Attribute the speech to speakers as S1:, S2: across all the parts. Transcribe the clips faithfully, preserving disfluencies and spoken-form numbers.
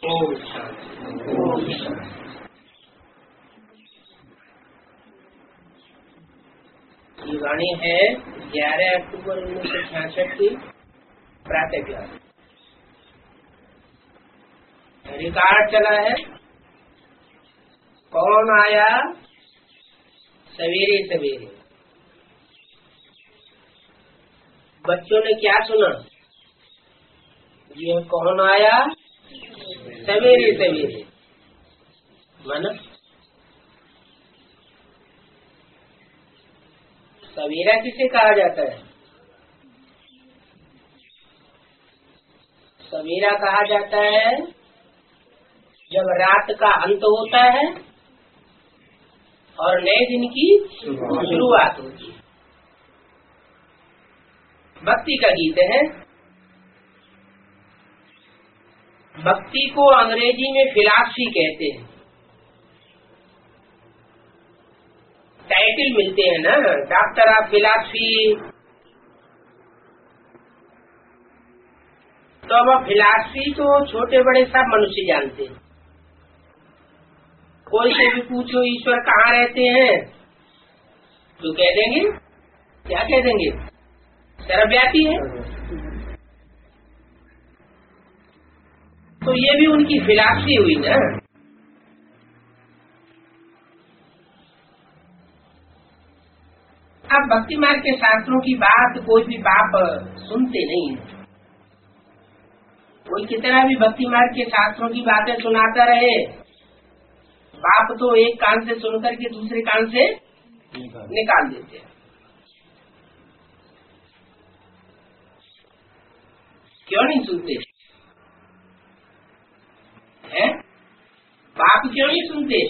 S1: ओम शांति। ओम शांति। ये वाणी है ग्यारह अक्टूबर उन्नीस सौ छियासठ की प्रातः क्लास। रिकॉर्ड चला है। कौन आया सवेरे सवेरे। बच्चों ने क्या सुना? ये कौन आया सवेरे सवेरे। माना सवेरा किसे कहा जाता है? सवेरा कहा जाता है जब रात का अंत होता है और नए दिन की शुरुआत होती है। भक्ति का गीत है। भक्ति को अंग्रेजी में फिलॉसफी कहते हैं। टाइटल मिलते हैं ना, डॉक्टर ऑफ फिलॉसफी। तो अब फिलॉसफी तो छोटे बड़े सब मनुष्य जानते हैं। कोई से भी पूछो ईश्वर कहाँ रहते हैं तो कह देंगे, क्या कह देंगे? सर्वव्यापी है। तो ये भी उनकी फिलॉसफी हुई ना। अब भक्ति मार्ग के शास्त्रों की बात कोई भी बाप सुनते नहीं है। कोई कितना भी भक्ति मार्ग के शास्त्रों की बातें सुनाता रहे, बाप तो एक कान से सुनकर के दूसरे कान से निकाल देते हैं। क्यों नहीं सुनते हैं? बाप क्यों नहीं सुनते?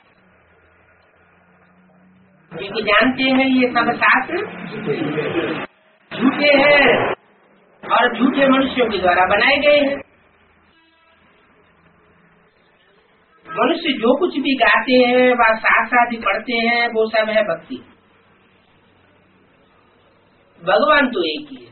S1: क्योंकि जानते हैं ये सब शास्त्र झूठे हैं और झूठे मनुष्यों के द्वारा बनाए गए हैं। मनुष्य जो कुछ भी गाते हैं व शास्त्र आदि पढ़ते हैं वो सब है भक्ति। भगवान तो एक ही है।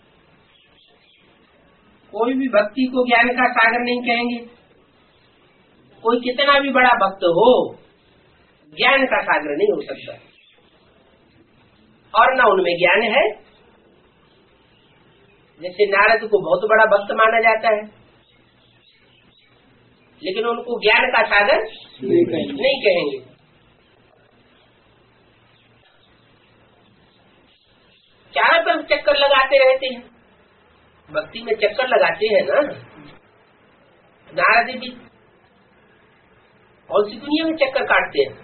S1: कोई भी भक्ति को ज्ञान का सागर नहीं कहेंगे। कोई कितना भी बड़ा भक्त हो ज्ञान का सागर नहीं हो सकता। और न उनमें ज्ञान है। जैसे नारद को बहुत बड़ा भक्त माना जाता है, लेकिन उनको ज्ञान का सागर नहीं कहेंगे, नहीं कहेंगे। चारों तरफ चक्कर लगाते रहते हैं। भक्ति में चक्कर लगाते हैं ना। नारद भी और सी दुनिया में चक्कर काटते हैं।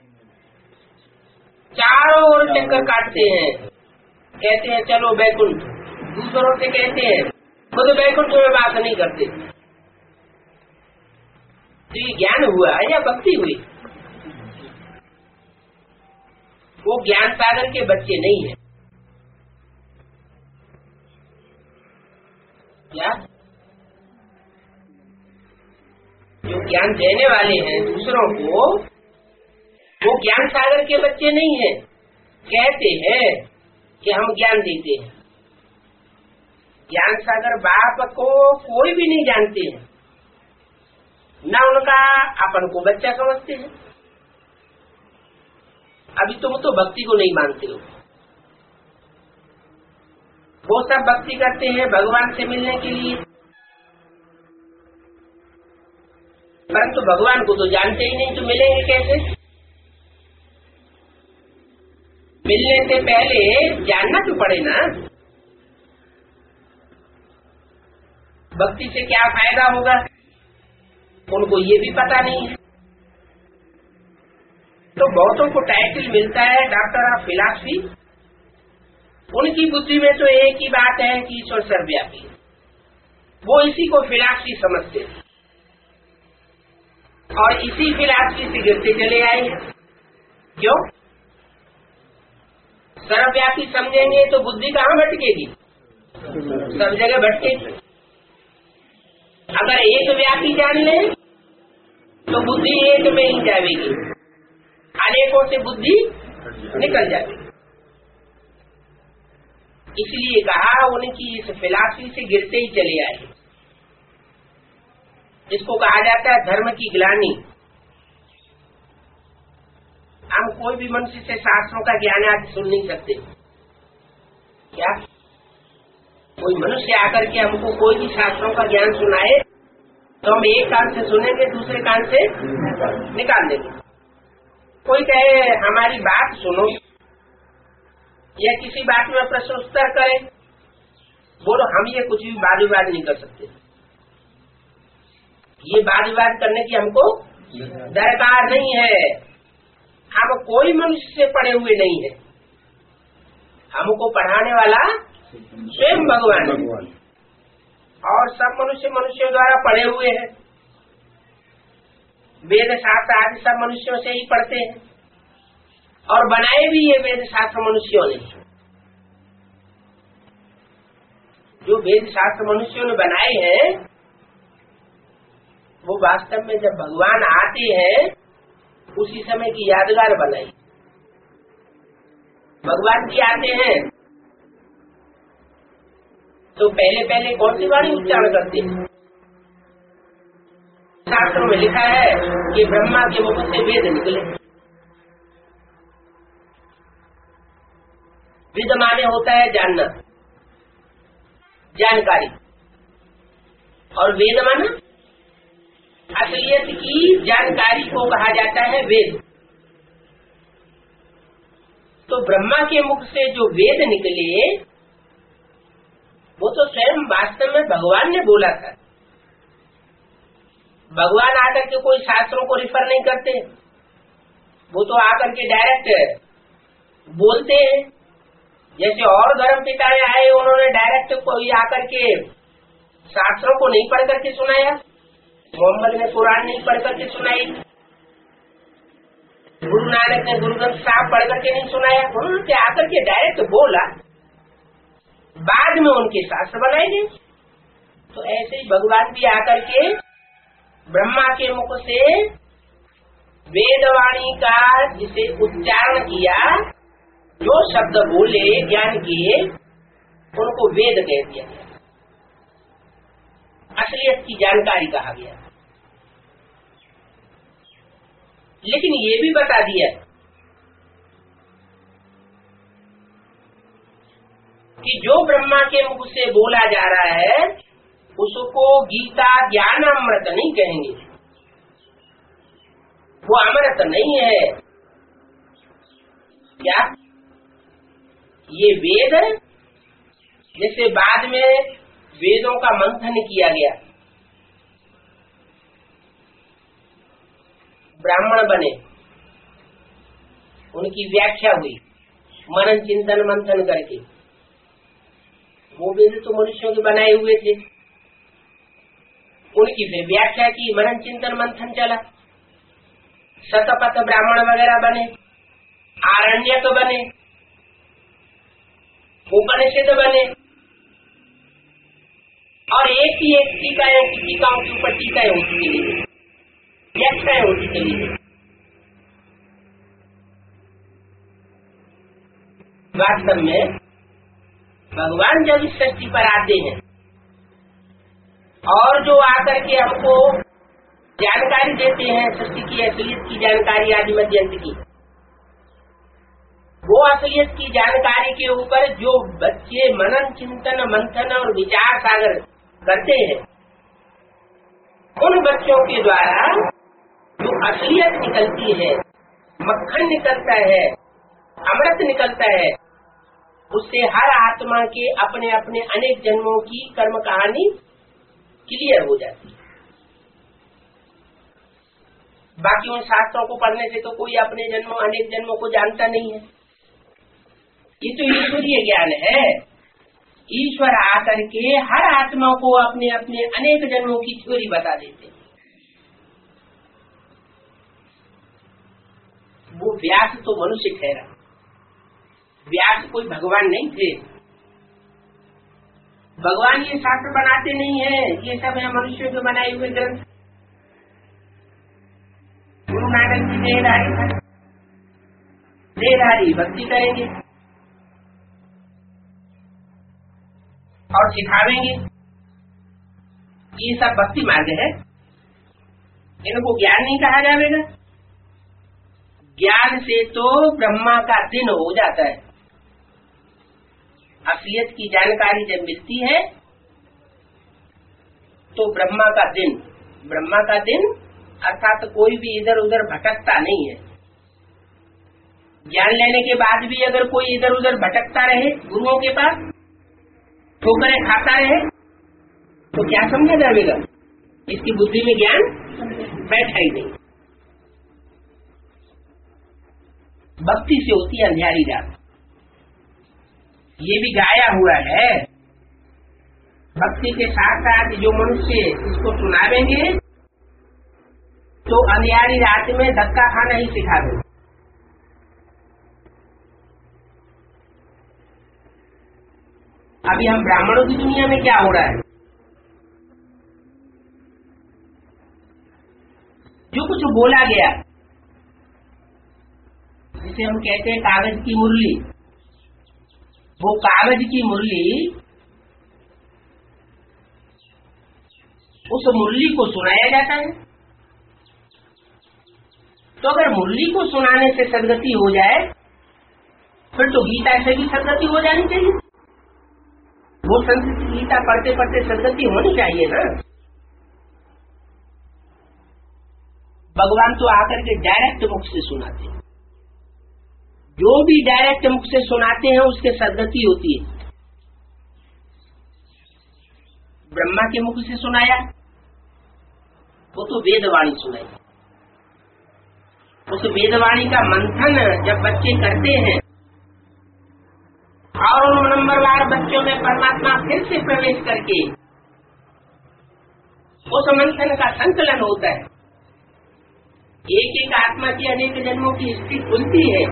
S1: चारों ओर चक्कर काटते हैं। कहते हैं चलो बैकुंठ। दूसरों से कहते हैं खुद बैकुंठ में बात नहीं करते। तो ये ज्ञान हुआ या भक्ति हुई? वो ज्ञान सागर के बच्चे नहीं है। क्या? जो ज्ञान देने वाले हैं दूसरों को, वो ज्ञान सागर के बच्चे नहीं हैं। कहते हैं कि हम ज्ञान देते हैं। ज्ञान सागर बाप को कोई भी नहीं जानते हैं, न उनका अपन को बच्चा समझते हैं। अभी तुम तो भक्ति को नहीं मानते हो। वो सब भक्ति करते हैं भगवान से मिलने के लिए, परंतु तो भगवान को तो जानते ही नहीं, तो मिलेंगे कैसे? मिलने से पहले जानना तो पड़े ना। भक्ति से क्या फायदा होगा उनको ये भी पता नहीं है। तो बहुतों को टाइटल मिलता है डॉक्टर ऑफ फिलॉसफी। उनकी बुद्धि में तो एक ही बात है कि ईश्वर सर्वव्यापी है। वो इसी को फिलॉसफी समझते हैं और इसी फिलॉसफी से गिरते चले आए हैं। क्यों? सर्वव्यापी समझेंगे तो बुद्धि कहाँ भटकेगी? सब जगह भटकेगी। अगर एक व्यापी जान ले तो बुद्धि एक में ही जाएगी, अनेकों से बुद्धि निकल जाएगी। इसलिए कहा उनकी इस फिलॉसफी से गिरते ही चले आए। इसको कहा जाता है धर्म की ग्लानि। हम कोई भी मनुष्य से शास्त्रों का ज्ञान आज सुन नहीं सकते। क्या कोई मनुष्य आकर के हमको कोई भी शास्त्रों का ज्ञान सुनाए तो हम एक कान से सुनेंगे, दूसरे कान से निकाल देंगे। कोई कहे हमारी बात सुनो या किसी बात में प्रश्न उत्तर करे, बोलो हम ये कुछ भी वाद विवाद नहीं कर सकते। ये वाद विवाद करने की हमको दरकार नहीं है। हम कोई मनुष्य से पढ़े हुए नहीं है, हमको पढ़ाने वाला स्वयं भगवान है। और सब मनुष्य मनुष्यों द्वारा पढ़े हुए हैं। वेद शास्त्र आदि सब मनुष्यों से ही पढ़ते हैं और बनाए भी ये वेद शास्त्र मनुष्यों ने। जो वेद शास्त्र मनुष्यों ने बनाए हैं वो वास्तव में जब भगवान आते हैं उसी समय की यादगार बनाई। भगवान जी आते हैं तो पहले पहले कौन सी वाणी उच्चारण करते हैं? शास्त्रों में लिखा है कि ब्रह्मा के मुख से वेद निकले। वेद माने होता है जानना, जानकारी, और वेद माना असलियत की जानकारी को कहा जाता है वेद। तो ब्रह्मा के मुख से जो वेद निकले वो तो स्वयं वास्तव में भगवान ने बोला था। भगवान आकर के कोई शास्त्रों को रिफर नहीं करते, वो तो आकर के डायरेक्ट बोलते हैं। जैसे और धर्म पिताएं आए उन्होंने डायरेक्ट कोई आकर के शास्त्रों को नहीं पढ़ करके सुनाया। मोहम्मद ने कुरान नहीं पढ़ करके सुनाई, गुरु नानक ने गुरु ग्रंथ साहब पढ़ करके नहीं सुनाया। उन्होंने आकर के डायरेक्ट बोला, बाद में उनके शास्त्र बनाए गए। तो ऐसे ही भगवान भी आकर के ब्रह्मा के मुख से वेदवाणी का जिसे उच्चारण किया, जो शब्द बोले ज्ञान किए, उनको वेद कह दिया गया, असलियत की जानकारी कहा गया। लेकिन ये भी बता दिया कि जो ब्रह्मा के मुख से बोला जा रहा है उसको गीता ज्ञान अमृत नहीं कहेंगे, वो अमृत नहीं है। क्या ये वेद जैसे बाद में वेदों का मंथन किया गया, ब्राह्मण बने, उनकी व्याख्या हुई मनन चिंतन मंथन करके। वो वेद तो मनुष्यों के बनाए हुए थे, उनकी फिर व्याख्या की, मनन चिंतन मंथन चला, शतपथ ब्राह्मण वगैरह बने, आरण्यक बने, उपनिषद बने, और एक ही एक टीकाएं टीकाओं के ऊपर टीकाएं होती चली, व्याख्याएं होती चली। वास्तव में भगवान जब इस सृष्टि पर आते हैं और जो आकर के हमको जानकारी देते हैं सृष्टि की असलियत की जानकारी आदि मध्यंत की, वो असलियत की जानकारी के ऊपर जो बच्चे मनन चिंतन मंथन और विचार सागर करते हैं, उन बच्चों के द्वारा जो असलियत निकलती है, मक्खन निकलता है, अमृत निकलता है, उससे हर आत्मा के अपने अपने अनेक जन्मों की कर्म कहानी क्लियर हो जाती है। बाकी उन शास्त्रों को पढ़ने से तो कोई अपने जन्मों अनेक जन्मों को जानता नहीं है। ये तो ईश्वरीय ज्ञान है। ईश्वर आकर के हर आत्मा को अपने अपने अनेक जन्मों की थ्योरी बता देते हैं। वो व्यास तो मनुष्य ठहरा, व्यास कोई भगवान नहीं थे। भगवान ये शास्त्र बनाते नहीं है, ये सब है मनुष्यों के बनाए हुए ग्रंथ। गुरु नानक जी देहधारी था, देहधारी भक्ति करेंगे और सिखावेंगे, ये सब भक्ति मार्ग है। इनको ज्ञान नहीं कहा जाएगा। ज्ञान से तो ब्रह्मा का दिन हो जाता है। असलियत की जानकारी जब मिलती है तो ब्रह्मा का दिन, ब्रह्मा का दिन अर्थात कोई भी इधर उधर भटकता नहीं है। ज्ञान लेने के बाद भी अगर कोई इधर उधर भटकता रहे गुरुओं के पास, ठोकरें खाता रहे, तो क्या समझा जाएगा? इसकी बुद्धि में ज्ञान बैठा ही नहीं। भक्ति से होती है अंधियारी रात, ये भी गाया हुआ है। भक्ति के साथ साथ जो मनुष्य इसको सुनावेंगे तो अंधियारी रात में धक्का खाना ही सिखा दो। अभी हम ब्राह्मणों की दुनिया में क्या हो रहा है, जो कुछ बोला गया जिसे हम कहते हैं कागज की मुरली, वो कागज की मुरली, उस मुरली को सुनाया जाता है। तो अगर मुरली को सुनाने से सदगति हो जाए फिर तो गीता से भी सदगति हो जानी चाहिए। वो संस्कृत गीता पढ़ते पढ़ते सदगति होनी चाहिए ना। भगवान तो आकर के डायरेक्ट मुख से सुनाते हैं, जो भी डायरेक्ट मुख से सुनाते हैं उसके सदगति होती है। ब्रह्मा के मुख से सुनाया वो तो वेदवाणी सुनाई। उस वेदवाणी का मंथन जब बच्चे करते हैं और उन नंबरवार बच्चों में परमात्मा फिर से प्रवेश करके उस मंथन का संकलन होता है, एक एक आत्मा की अनेक जन्मों की स्थिति खुलती है,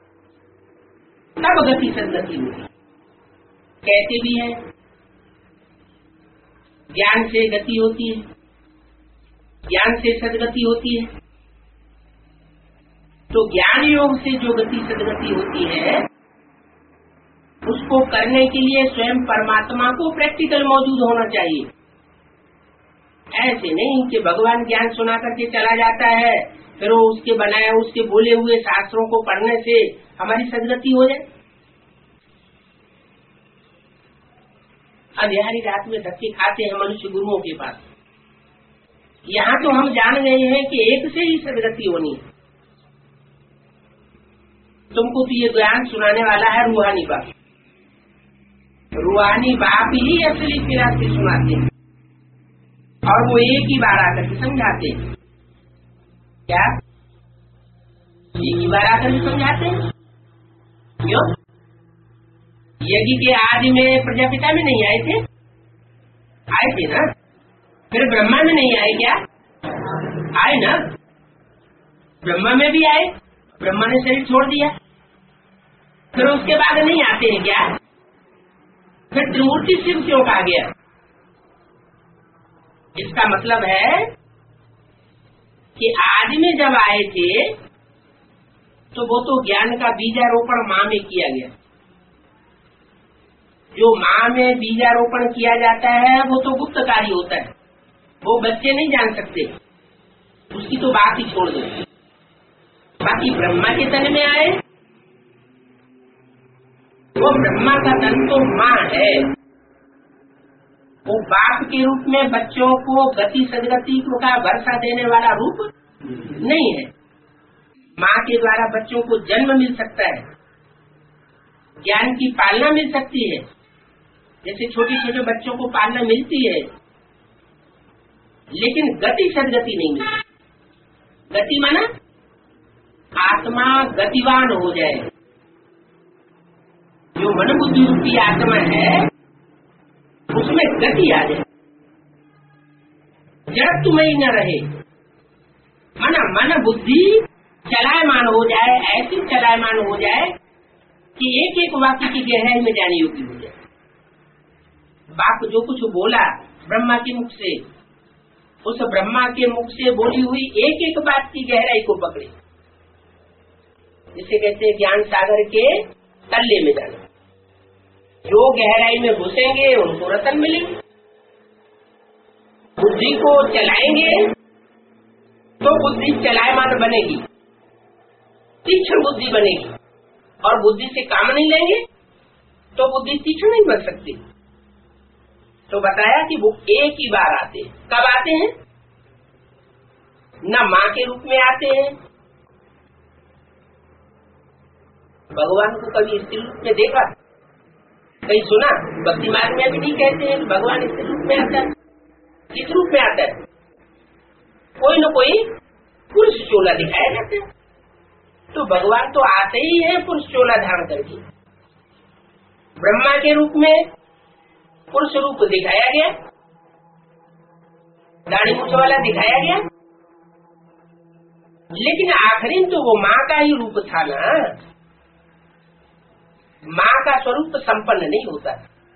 S1: तब गति सदगति होती। कहते भी है ज्ञान से गति होती है, ज्ञान से सदगति होती है। तो ज्ञान योग से जो गति सदगति होती है उसको करने के लिए स्वयं परमात्मा को प्रैक्टिकल मौजूद होना चाहिए। ऐसे नहीं कि भगवान ज्ञान सुना करके चला जाता है फिर वो उसके बनाए उसके बोले हुए शास्त्रों को पढ़ने से हमारी सदगति हो जाए। अंधियारी रात में धक्के खाते हैं मनुष्य गुरुओं के पास। यहाँ तो हम जान गए हैं कि एक से ही सदगति होनी है। तुमको तो ये ज्ञान सुनाने वाला है रूहानी बाप। रूहानी बाप ही असली फिरा से सुनाते हैं और वो एक ही बार आकर के समझाते हैं। क्या एक ही बार आकर के समझाते हैं? क्यों? यज्ञ के आदि में प्रजापिता में नहीं आए थे? आए थे ना। फिर ब्रह्मा में नहीं आए क्या? आए ना। ब्रह्मा में भी आए, ब्रह्मा ने शरीर छोड़ दिया, फिर उसके बाद नहीं आते हैं क्या? फिर त्रिमूर्ति शिव क्यों कहा गया? इसका मतलब है कि आदमी जब आए थे तो वो तो ज्ञान का बीजारोपण माँ में किया गया। जो माँ में बीजारोपण किया जाता है वो तो गुप्त कार्य होता है, वो बच्चे नहीं जान सकते, उसकी तो बात ही छोड़ दो। बाकी ब्रह्मा के तन में आए, वो ब्रह्मा का तन तो माँ है, वो बाप के रूप में बच्चों को गति सदगति का भरोसा देने वाला रूप नहीं है। माँ के द्वारा बच्चों को जन्म मिल सकता है, ज्ञान की पालना मिल सकती है, जैसे छोटे छोटे बच्चों को पालना मिलती है, लेकिन गति सदगति नहीं मिलती। गति माना आत्मा गतिवान हो जाए। जो मन बुद्धि रूपी आत्मा है उसमें गति आ जाए, जड़ तुम्हें न रहे, माना मन बुद्धि चलायमान हो जाए, ऐसी चलायमान हो जाए कि एक एक वाक्य की गहराई में जाने योग्य हो जाए। बाप जो कुछ बोला ब्रह्मा के मुख से, उस ब्रह्मा के मुख से बोली हुई एक एक बात की गहराई को पकड़े, जिसे कहते हैं ज्ञान सागर के तल्ले में जाना। जो गहराई में घुसेंगे उनको रतन मिलेंगे, बुद्धि को चलाएंगे तो बुद्धि चलायमान बनेगी, तीक्ष्ण बुद्धि बनेगी। और बुद्धि से काम नहीं लेंगे तो बुद्धि तीक्ष्ण नहीं बन सकती। तो बताया कि वो एक ही बार आते हैं। कब आते हैं? न माँ के रूप में आते हैं। भगवान को कभी स्त्री रूप में देखा, कहीं सुना? भक्ति मार्ग में भी नहीं कहते हैं भगवान स्त्री रूप में आता है। किस रूप में आता है? कोई न कोई पुरुष चोला दिखाया जाता है। तो भगवान तो आते ही है पुरुष चोला धारण करके। ब्रह्मा के रूप में पुरुष रूप दिखाया गया, दाढ़ी मूछ वाला दिखाया गया, लेकिन आखिरी तो वो माँ का ही रूप था ना। माँ का स्वरूप संपन्न नहीं होता।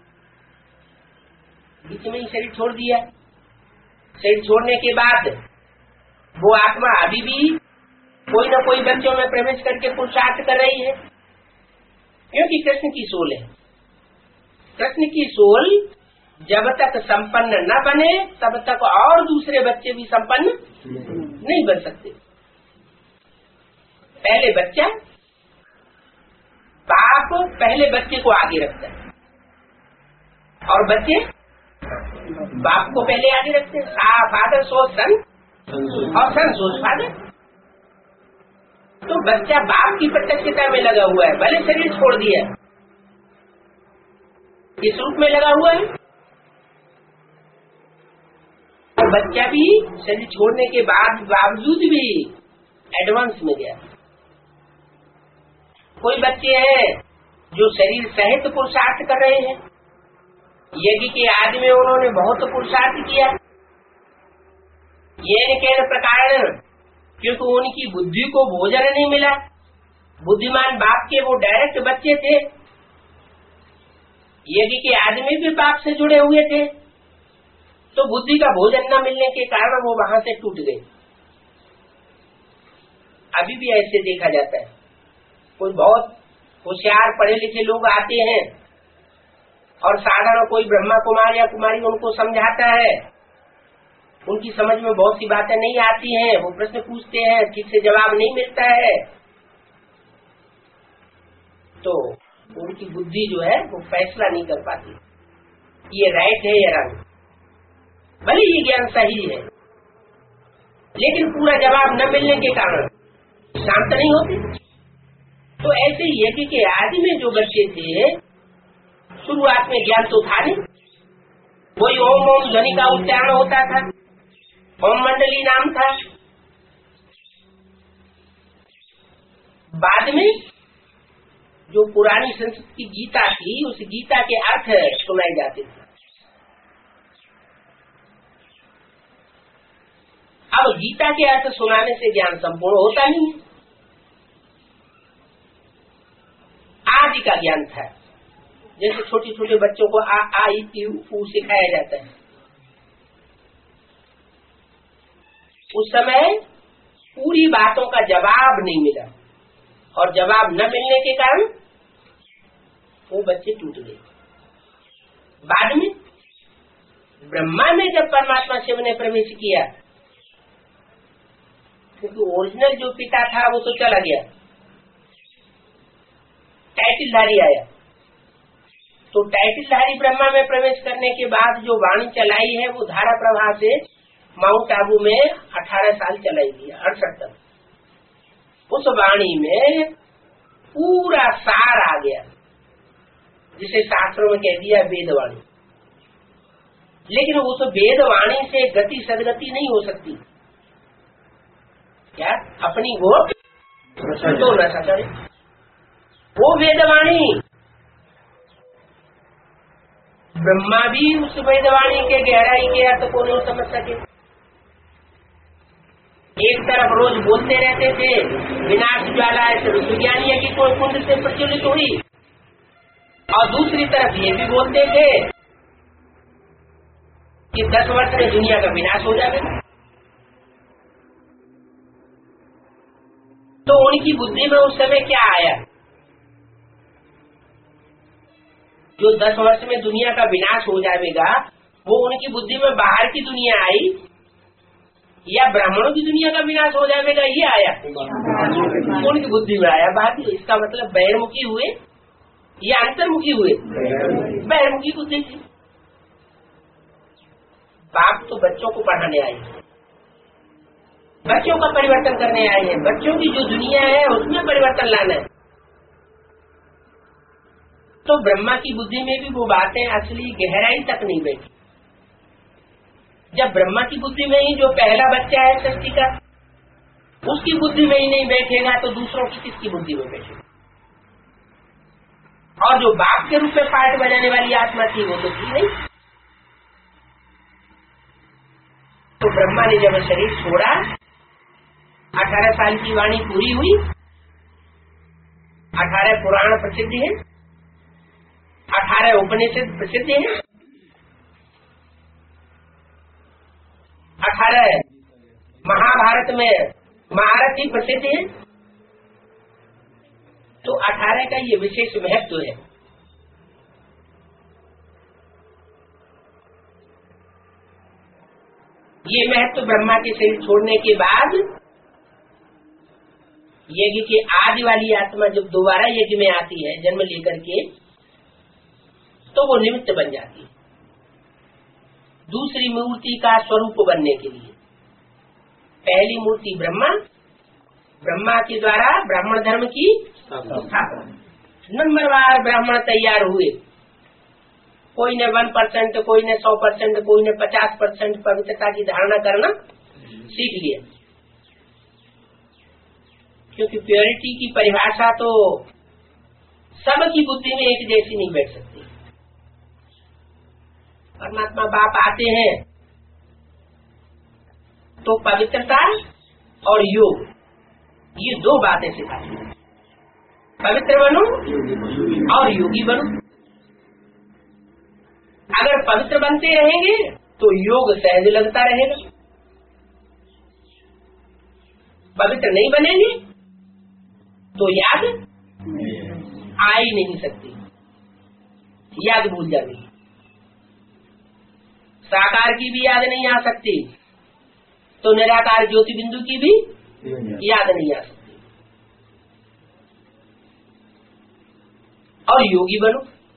S1: बीच में ही शरीर छोड़ दिया। शरीर छोड़ने के बाद वो आत्मा अभी भी कोई न कोई बच्चों में प्रवेश करके पुरुषार्थ कर रही है, क्योंकि कृष्ण की सोल है। कृष्ण की सोल जब तक संपन्न न बने तब तक और दूसरे बच्चे भी संपन्न नहीं बन सकते। पहले बच्चा, बाप पहले बच्चे को आगे रखता है और बच्चे बाप को पहले आगे रखते हैं। फादर सो सन और सन सो फादर। तो बच्चा बाप की प्रत्यक्षता में लगा हुआ है, भले शरीर छोड़ दिया, इस रूप में लगा हुआ है। और बच्चा भी शरीर छोड़ने के बाद बावजूद भी एडवांस में गया। कोई बच्चे हैं जो शरीर सहित पुरुषार्थ कर रहे हैं। यज्ञ के आदि में उन्होंने बहुत पुरुषार्थ किया। ये के प्रकार क्योंकि उनकी बुद्धि को भोजन नहीं मिला। बुद्धिमान बाप के वो डायरेक्ट बच्चे थे। यज्ञ के आदि में भी बाप से जुड़े हुए थे, तो बुद्धि का भोजन न मिलने के कारण वो वहां से टूट गए। अभी भी ऐसे देखा जाता है। कोई बहुत होशियार पढ़े लिखे लोग आते हैं और साधारण कोई ब्रह्मा कुमार या कुमारी उनको समझाता है, उनकी समझ में बहुत सी बातें नहीं आती हैं। वो प्रश्न पूछते हैं, ठीक से जवाब नहीं मिलता है, तो उनकी बुद्धि जो है वो फैसला नहीं कर पाती ये राइट है या रंग। भले ये ज्ञान सही है, लेकिन पूरा जवाब न मिलने के कारण शांत नहीं होते। तो ऐसे ही यज्ञ के आदि में जो बच्चे थे, शुरुआत में ज्ञान तो था नहीं। कोई ओम ओम ध्वनि का उच्चारण होता था, ओम मंडली नाम था। बाद में जो पुरानी संस्कृत की गीता थी, उस गीता के अर्थ सुनाए जाते थे। अब गीता के अर्थ सुनाने से ज्ञान संपूर्ण होता नहीं है। आदि का ज्ञान था, जैसे छोटे छोटे बच्चों को आ आ ई ई उ सिखाया जाता है। उस समय पूरी बातों का जवाब नहीं मिला, और जवाब न मिलने के कारण वो बच्चे टूट गए। बाद में ब्रह्मा में जब परमात्मा शिव ने प्रवेश किया, क्योंकि ओरिजिनल जो पिता था वो तो चला गया, टाइटिलधारी आया। तो टाइटिलधारी ब्रह्मा में प्रवेश करने के बाद जो वाणी चलाई है वो धारा प्रवाह से माउंट आबू में अठारह साल चलाई गई, अड़सठ तक। उस वाणी में पूरा सार आ गया, जिसे शास्त्रों में कह दिया वेदवाणी। लेकिन उस वेदवाणी से गति सदगति नहीं हो सकती। क्या अपनी वो तो न सके वो वेदवाणी। ब्रह्मा भी उस वेदवाणी के गहराई के अर्थ को नहीं समझ सके। एक तरफ रोज बोलते रहते थे विनाश ज्वाला विज्ञान की कोई कुंड से प्रचलित हुई, और दूसरी तरफ ये भी बोलते थे कि दस वर्ष में दुनिया का विनाश हो जाएगा। तो उनकी बुद्धि में उस समय क्या आया? जो दस वर्ष में दुनिया का विनाश हो जाएगा, वो उनकी बुद्धि में बाहर की दुनिया आई या ब्राह्मणों की दुनिया का विनाश हो जाएगा, ये आया उनकी बुद्धि में आया। बाकी इसका मतलब बहिर्मुखी हुए या अंतर्मुखी हुए, बहिर्मुखी बुद्धि थी। बाप तो बच्चों को पढ़ाने आए हैं, बच्चों का परिवर्तन करने आए हैं, बच्चों की जो दुनिया है उसमें परिवर्तन लाना है। तो ब्रह्मा की बुद्धि में भी वो बातें असली गहराई तक नहीं बैठी। जब ब्रह्मा की बुद्धि में ही जो पहला बच्चा है सृष्टि का, उसकी बुद्धि में ही नहीं बैठेगा तो दूसरों की किसकी बुद्धि में बैठेगा। और जो बाप के रूप में पाठ बजाने वाली आत्मा थी वो तो थी नहीं। तो ब्रह्मा ने जब शरीर छोड़ा, अठारह साल की वाणी पूरी हुई, अठारह पुराण प्रसिद्ध है, अठारह उपनिषद प्रसिद्ध है, अठारह महाभारत में महारथी प्रसिद्ध है। तो अठारह का ये विशेष महत्व है। ये महत्व ब्रह्मा के शरीर छोड़ने के बाद यज्ञ की आदि वाली आत्मा जब दोबारा यज्ञ में आती है जन्म लेकर के, तो वो निमित्त बन जाती है दूसरी मूर्ति का स्वरूप बनने के लिए। पहली मूर्ति ब्रह्मा, ब्रह्मा के द्वारा ब्राह्मण धर्म की स्थापना। नंबरवार ब्राह्मण तैयार हुए, कोई ने वन परसेंट, कोई ने सौ परसेंट, कोई ने पचास परसेंट पवित्रता की धारणा करना सीख लिया। क्योंकि प्योरिटी की परिभाषा तो सबकी बुद्धि में एक जैसी नहीं बैठ सकती। परमात्मा बाप आते हैं तो पवित्रता और योग, ये दो बातें सिखाती हैं। पवित्र बनो और योगी बनो। अगर पवित्र बनते रहेंगे तो योग सहज लगता रहेगा, पवित्र नहीं बनेंगे तो याद आ ही नहीं सकती, याद भूल जाएगी। साकार की भी याद नहीं आ सकती तो निराकार ज्योति बिंदु की भी याद नहीं आ सकती। और योगी बनो।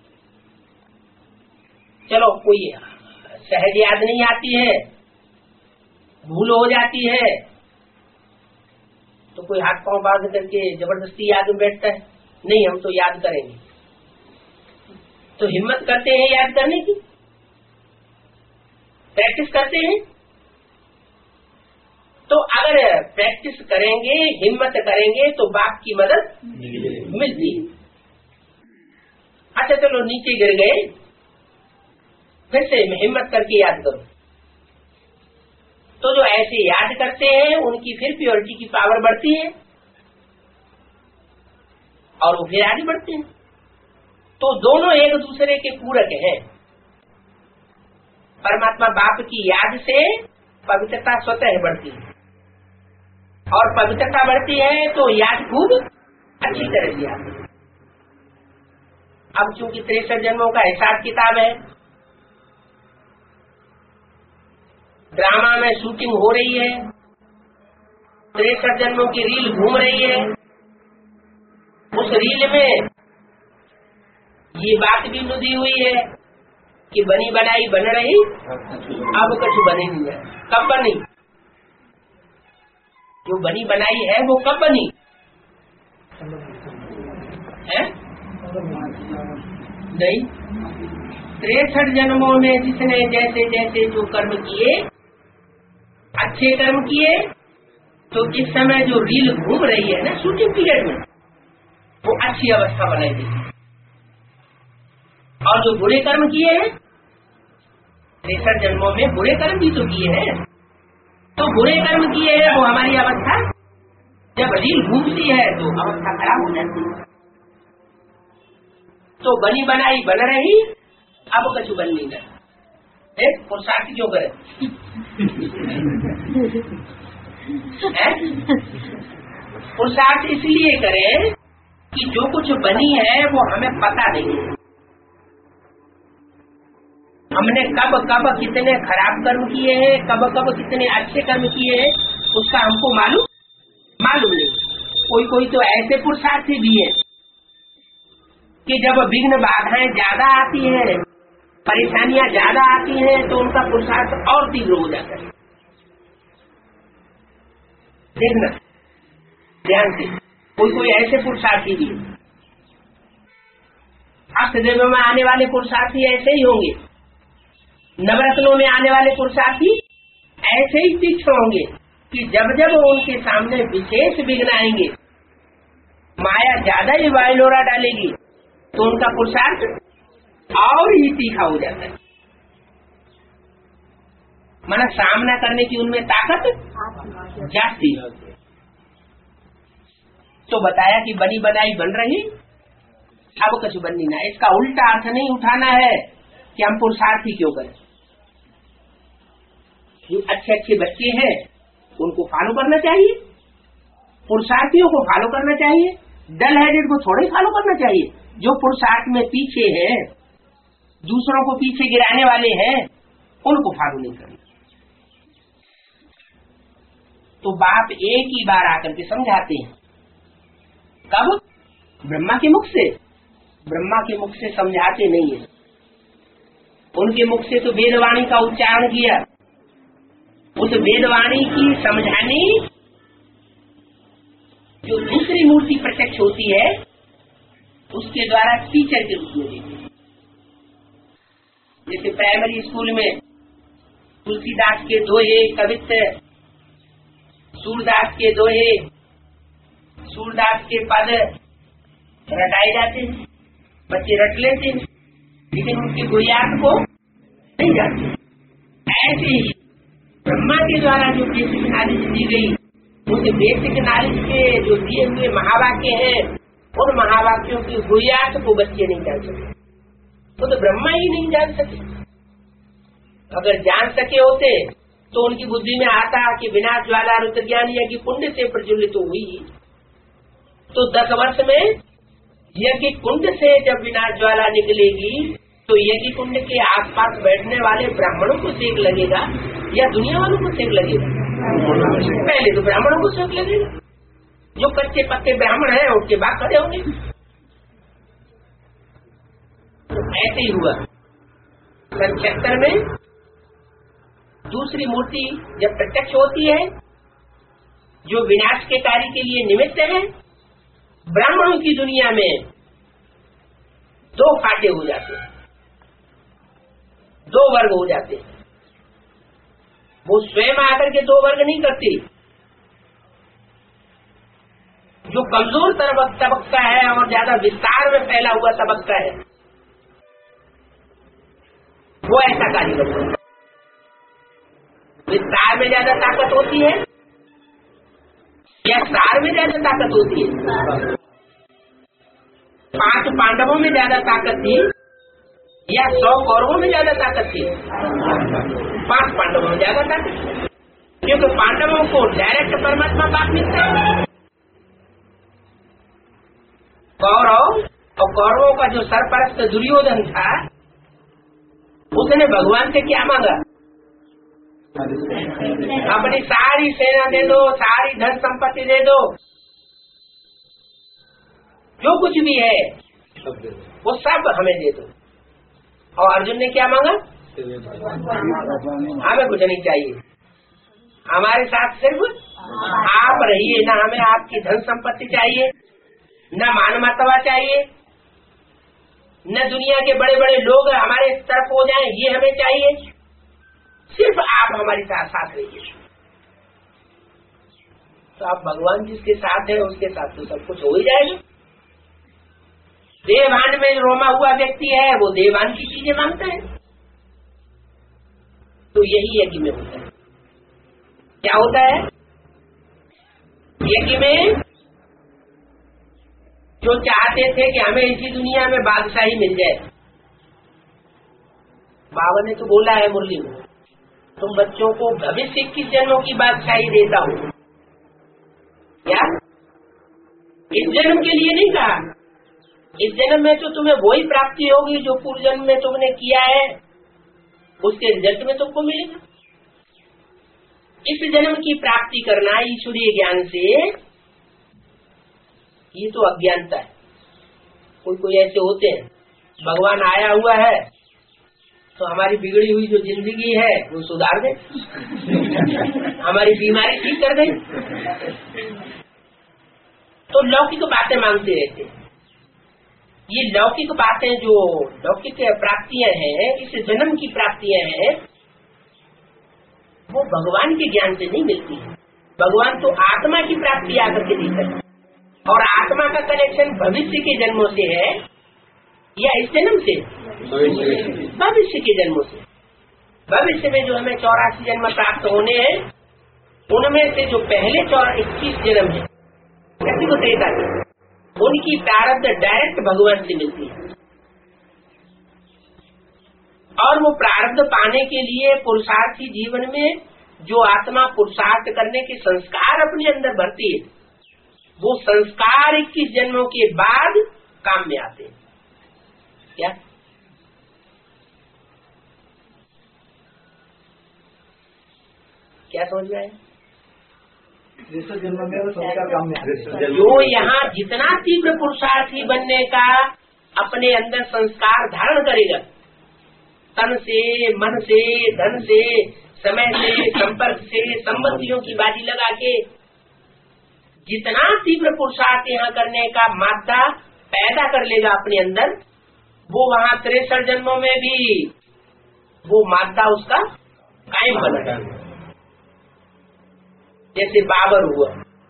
S1: चलो कोई सहज याद नहीं आती है, भूल हो जाती है, तो कोई हाथ पांव बांध करके जबरदस्ती याद में बैठता है, नहीं हम तो याद करेंगे। तो हिम्मत करते हैं याद करने की, प्रैक्टिस करते हैं। तो अगर प्रैक्टिस करेंगे, हिम्मत करेंगे तो बाप की मदद मिलती है। अच्छा चलो नीचे गिर गए, फिर से हिम्मत करके याद करो। तो जो ऐसे याद करते हैं उनकी फिर प्योरिटी की पावर बढ़ती है और वो फिर आगे बढ़ते हैं। तो दोनों एक दूसरे के पूरक हैं। परमात्मा बाप की याद से पवित्रता स्वतः बढ़ती है और पवित्रता बढ़ती है तो याद खूब अच्छी तरह से आती है। अब चूंकि तिरसठ जन्मों का हिसाब किताब है, ड्रामा में शूटिंग हो रही है, तिरसठ जन्मों की रील घूम रही है, उस रील में ये बात भी नुदी हुई है कि बनी बनाई बन रही, अब कुछ बनी नहीं है। कब बनी? जो बनी बनाई है वो कब बनी है? नहीं, तिरसठ जन्मों में जिसने जैसे जैसे जो कर्म किए, अच्छे कर्म किए, तो इस समय जो रील घूम रही है ना शूटिंग पीरियड में, वो अच्छी अवस्था बनाई। और जो बुरे कर्म किए हैं, तिरसठ जन्मों में बुरे कर्म भी तो किए हैं, तो बुरे कर्म किए हैं वो हमारी अवस्था जब रील घूमती है तो अवस्था खराब हो जाती है। तो बनी बनाई बन रही, अब कछु बन नहीं रहा। पुरुषार्थ क्यों करे? पुरुषार्थ इसलिए करें कि जो कुछ बनी है वो हमें पता नहीं है। हमने कब कब कितने खराब कर्म किए हैं, कब कब कितने अच्छे कर्म किए हैं, उसका हमको मालूम मालूम नहीं। कोई कोई तो ऐसे पुरुषार्थी भी है कि जब विघ्न बाधाएं ज्यादा आती हैं, परेशानियां ज्यादा आती हैं, तो उनका पुरुषार्थ और तीव्र हो जाता है। देखना ध्यान से, कोई कोई ऐसे पुरुषार्थी भी है। अष्टदेव में आने वाले पुरुषार्थी ऐसे ही होंगे, नवरत्नों में आने वाले पुरुषार्थी ऐसे ही तीक्ष्ण होंगे कि जब जब उनके सामने विशेष विघ्न आएंगे, माया ज्यादा ही वायलोरा डालेगी, तो उनका पुरुषार्थ और ही तीखा हो जाता है। माना सामना करने की उनमें ताकत जाती है। तो बताया कि बनी बनाई बन रही, अब कुछ बननी ना। इसका उल्टा अर्थ नहीं उठाना है कि हम पुरुषार्थी क्यों करें। जो अच्छे अच्छे बच्चे हैं उनको फॉलो करना चाहिए, पुरुषार्थियों को फॉलो करना चाहिए, डल हेडेड को थोड़े फॉलो करना चाहिए। जो पुरुषार्थ में पीछे हैं, दूसरों को पीछे गिराने वाले हैं, उनको फॉलो नहीं करना। तो बाप एक ही बार आकर के समझाते हैं। कब? ब्रह्मा के मुख से। ब्रह्मा के मुख से समझाते नहीं है। उनके मुख से तो वेदवाणी का उच्चारण किया। उस वेदवाणी की समझाने जो दूसरी मूर्ति प्रत्यक्ष होती है, उसके द्वारा टीचर के रूप में देते हैं। जैसे प्राइमरी स्कूल में तुलसीदास के दोहे, कवित्त, सूरदास के दोहे, सूरदास के पद रटाए जाते हैं, बच्चे रट लेते हैं, लेकिन उनकी बुनियाद को नहीं जानते। ऐसे ही ब्रह्मा के द्वारा जो बेसिक नॉलेज दी गई, उस बेसिक नॉलेज के जो दिए हुए महावाक्य हैं, उन महावाक्यों की बुनियाद को बच्चे नहीं जान सके। तो, तो ब्रह्मा ही नहीं जान सके। अगर जान सके होते तो उनकी बुद्धि में आता कि विनाश ज्वाला रुद्र ज्ञान यज्ञ कुंड से प्रज्वलित हुई, तो दस वर्ष में यज्ञ कुंड से जब विनाश ज्वाला निकलेगी, तो यज्ञ कुंड के आसपास बैठने वाले ब्राह्मणों को सेक लगेगा या दुनिया वालों को सेक लगेगा? पहले तो ब्राह्मणों को सेक लगेगा। जो कच्चे पक्के ब्राह्मण हैं उनके बाद खड़े होंगे। तो ऐसे ही हुआ। सन छिहत्तर में दूसरी मूर्ति जब प्रत्यक्ष होती है, जो विनाश के कार्य के लिए निमित्त है, ब्राह्मणों की दुनिया में दो फाटे हो जाते हैं, दो वर्ग हो जाते हैं। वो स्वयं आकर के दो वर्ग नहीं करती। जो कमजोर तबक्का है और ज्यादा विस्तार में फैला हुआ तबक्का है, वो ऐसा कार्य करता है। विस्तार में ज्यादा ताकत होती है या सार में ज्यादा ताकत होती है? पांच पांडवों में ज्यादा ताकत थी या सौ कौरवों में ज्यादा ताकत थी? पांच पांडवों में ज्यादा ताकत थी, क्योंकि पांडवों को डायरेक्ट परमात्मा बात मिलता है। कौरव और कौरवों का जो सरपरस्त दुर्योधन था, उसने भगवान से क्या मांगा? अपनी सारी सेना दे दो, सारी धन संपत्ति दे दो, जो कुछ भी है वो सब हमें दे दो। और अर्जुन ने क्या मांगा? हमें कुछ नहीं चाहिए, हमारे साथ सिर्फ आप रहिए। ना हमें आपकी धन संपत्ति चाहिए, न मान मर्तबा चाहिए, न दुनिया के बड़े बड़े लोग हमारे तरफ हो जाएं, ये हमें चाहिए। सिर्फ आप हमारे साथ साथ रहिए। तो आप भगवान जिसके साथ है उसके साथ तो सब कुछ हो ही जाएगा। देवान में रोमा हुआ व्यक्ति है, वो देवान की चीजें मांगता है। तो यही यज्ञ में होता है। क्या होता है यज्ञ में? जो चाहते थे कि हमें इसी दुनिया में बादशाही मिल जाए। बाबा ने तो बोला है मुरली में, तुम बच्चों को भविष्य इक्कीस जन्मों की बादशाही देता हूँ। क्या? इस जन्म के लिए नहीं कहा। इस जन्म में तो तुम्हें वही प्राप्ति होगी जो पूर्व जन्म में तुमने किया है। उसके रिजल्ट में तुमको मिलेगा। इस जन्म की प्राप्ति करना ईश्वरीय ज्ञान से, ये तो अज्ञानता है। कोई कोई ऐसे होते हैं, भगवान आया हुआ है तो हमारी बिगड़ी हुई जो जिंदगी है वो सुधार दे, हमारी बीमारी ठीक कर दे, तो लौकिक बातें मांगते रहते हैं। ये लौकिक बातें जो लौकिक प्राप्तियां हैं, इस जन्म की प्राप्तियां हैं, वो भगवान के ज्ञान से नहीं मिलती है। भगवान तो आत्मा की प्राप्ति आकर के देता है, और आत्मा का कनेक्शन भविष्य के जन्मों से है या इस जन्म से? भविष्य के जन्मों से। भविष्य में जो हमें चौरासी जन्म प्राप्त होने हैं, उनमें से जो पहले इक्कीस जन्म है कैसी को त्रेता के, उनकी प्रारब्ध डायरेक्ट भगवान से मिलती है। और वो प्रारब्ध पाने के लिए पुरुषार्थी जीवन में जो आत्मा पुरुषार्थ करने के संस्कार अपने अंदर भरती है, वो संस्कार इक्कीस जन्मों के बाद काम में आते हैं। क्या क्या समझ में आया?
S2: जन्म में संस्कार काम में,
S1: जो यहाँ जितना तीव्र पुरुषार्थी बनने का अपने अंदर संस्कार धारण करेगा, तन से, मन से, धन से, समय से, संपर्क से, संबंधियों की बाजी लगा के जितना तीव्र पुरुषार्थ यहाँ करने का मादा पैदा कर लेगा अपने अंदर, वो वहाँ तिरसठ जन्मों में भी वो मादा उसका कायम बना। जैसे बाबर हुआ,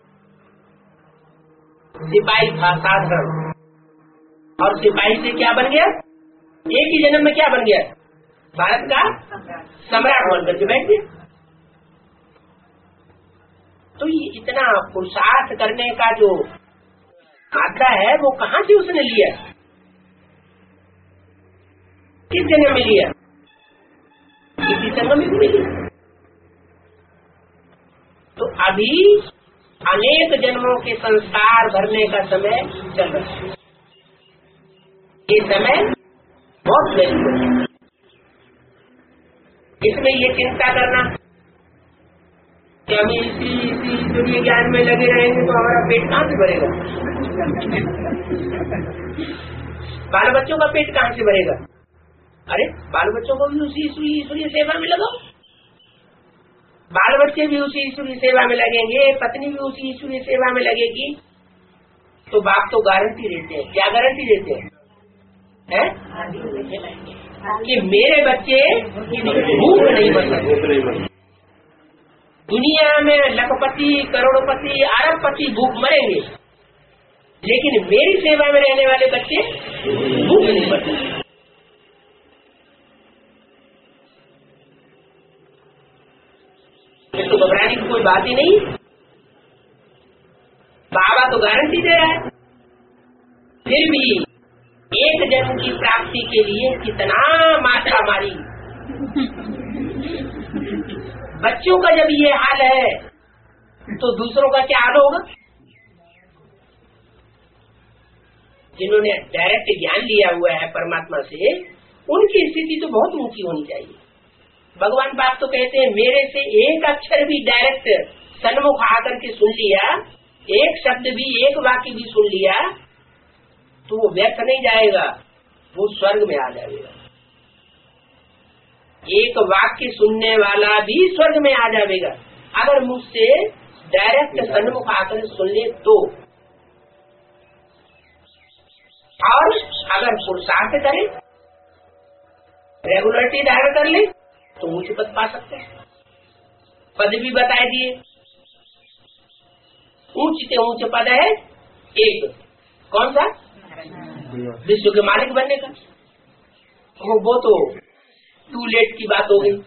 S1: सिपाही था साधारण, और सिपाही से क्या बन गया? एक ही जन्म में क्या बन गया? भारत का सम्राट बनकर के बैठ गया। तो ये इतना पुरुषार्थ करने का जो मात्रा है, वो कहाँ से उसने लिया? किस जन्म में लिया? किसी जन्म में भी लिया। तो अभी अनेक जन्मों के संस्कार भरने का समय चल रहा है। ये समय बहुत वैल्यूएबल है। इसमें ये चिंता करना कि हम इसी इसी दुनिया ज्ञान में लगे रहेंगे तो हमारा पेट कहाँ से भरेगा? बाल बच्चों का पेट कहाँ से भरेगा? अरे बाल बच्चों को भी उसी ईश्वरीय सेवा में लगाओ। बाल बच्चे भी उसी ईश्वरीय सेवा में लगेंगे, पत्नी भी उसी ईश्वरीय सेवा में लगेगी, तो बाप तो गारंटी देते हैं। क्या गारंटी देते हैं? है? कि मेरे बच्चे भूख नहीं मर सकते। दुनिया में लखपति, करोड़पति, अरबपति भूख मरेंगे, लेकिन मेरी सेवा में रहने वाले बच्चे भूख नहीं मर सकते। तो घबराने की कोई बात ही नहीं। बाबा तो गारंटी दे रहा है। फिर भी एक जन्म की प्राप्ति के लिए कितना मात्रा मारी। बच्चों का जब ये हाल है तो दूसरों का क्या हाल होगा? जिन्होंने डायरेक्ट ज्ञान लिया हुआ है परमात्मा से, उनकी स्थिति तो बहुत ऊंची होनी चाहिए। भगवान बाप तो कहते हैं, मेरे से एक अक्षर भी डायरेक्ट सन्मुख आकर के सुन लिया, एक शब्द भी, एक वाक्य भी सुन लिया, तो वो व्यर्थ नहीं जाएगा, वो स्वर्ग में आ जाएगा। एक वाक्य सुनने वाला भी स्वर्ग में आ जाएगा अगर मुझसे डायरेक्ट सन्मुख आकर सुन ले तो। और अगर पुरुषार्थ करे, रेगुलरिटी धारण कर ले, तो ऊंच पद पा सकते हैं। पद भी बताए दिए। ऊंच से ऊंच पद है एक, कौन सा? विश्व के मालिक बनने का। वो वो तो टू लेट की बात हो गई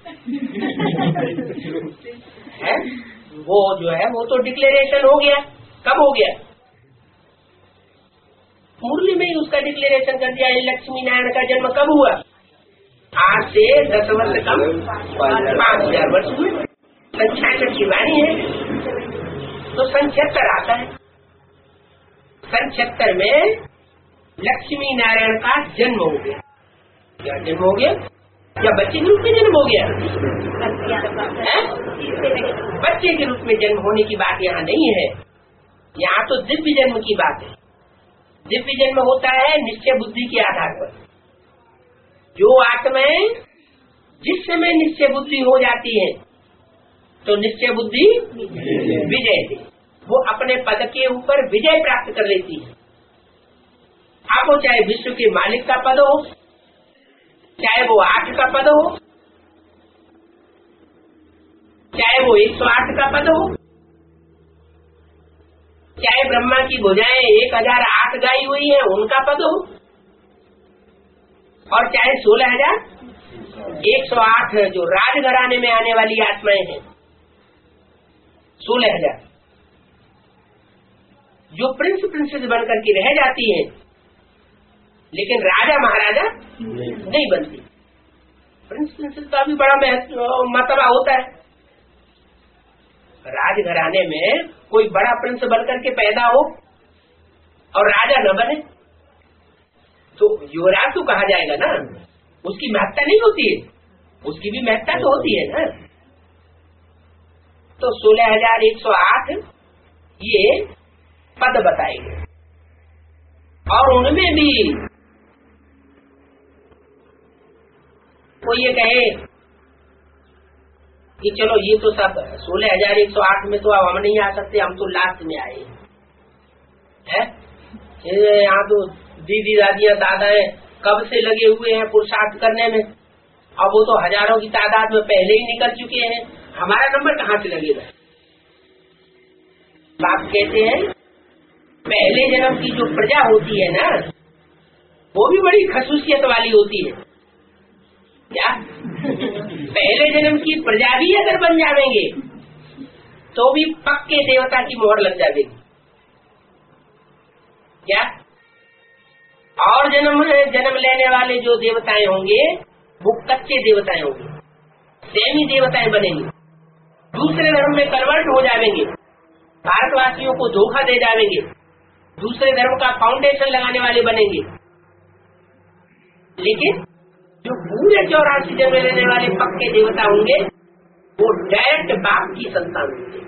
S1: है। वो जो है वो तो डिक्लेरेशन हो गया। कब हो गया? मुरली में ही उसका डिक्लेरेशन कर दिया। लक्ष्मी नारायण का जन्म कब हुआ? आज से दस वर्ष कम पांच हजार वर्ष हुए। संख्याचर की वाणी है तो संक्षेत्र आता है। संक्षेत्र में लक्ष्मी नारायण का जन्म हो गया। क्या जन्म हो गया? क्या बच्चे के रूप में जन्म हो गया? बच्चे के रूप में जन्म होने की बात यहाँ नहीं है, यहाँ तो दिव्य जन्म की बात है। दिव्य जन्म होता है निश्चय बुद्धि के आधार पर। जो आत्माएं जिस समय निश्चय बुद्धि हो जाती है तो निश्चय बुद्धि विजय दे, वो अपने पद के ऊपर विजय प्राप्त कर लेती है। आपको चाहे विश्व के मालिक का पद हो, चाहे वो आठ का पद हो, चाहे वो एक सौ आठ का पद हो, चाहे ब्रह्मा की भुजाएं एक हजार आठ गाई हुई है उनका पद हो, और चाहे सोलह हजार एक सौ आठ जो राजघराने में आने वाली आत्माएं हैं, सोलह हजार जो प्रिंस प्रिंसेस बनकर के रह जाती हैं, लेकिन राजा महाराजा नहीं बनती। प्रिंस प्रिंसेस का भी बड़ा मर्तबा होता है। राजघराने में कोई बड़ा प्रिंस बनकर के पैदा हो और राजा न बने तो युवराज तो कहा जाएगा ना, उसकी महत्ता नहीं होती है, उसकी भी महत्ता तो होती है ना। तो सोलह हजार एक सौ आठ ये पद बताए गए, और उनमें भी कोई ये कहे कि चलो ये तो सब सोलह हजार एक सौ आठ में तो अब हम नहीं आ सकते, हम तो लास्ट में आए हैं। यहाँ तो दीदी दादियाँ दादाएं कब से लगे हुए हैं पुरुषार्थ करने में, अब वो तो हजारों की तादाद में पहले ही निकल चुके हैं, हमारा नंबर कहाँ से लगेगा? बाप कहते हैं पहले जन्म की जो प्रजा होती है ना, वो भी बड़ी खसूसियत वाली होती है। क्या पहले जन्म की प्रजा भी अगर बन जाएंगे तो भी पक्के देवता की मोहर लग जाएगी। क्या और जन्म जन्म लेने वाले जो देवताएं होंगे वो कच्चे देवताएं होंगे, सेमी देवताएं बनेंगे, दूसरे धर्म में कन्वर्ट हो जाएंगे, भारतवासियों को धोखा दे जाएंगे, दूसरे धर्म का फाउंडेशन लगाने वाले बनेंगे। लेकिन जो पूरे चौरासी जन्म लेने वाले पक्के देवता होंगे वो डायरेक्ट बाप की संतान होंगे।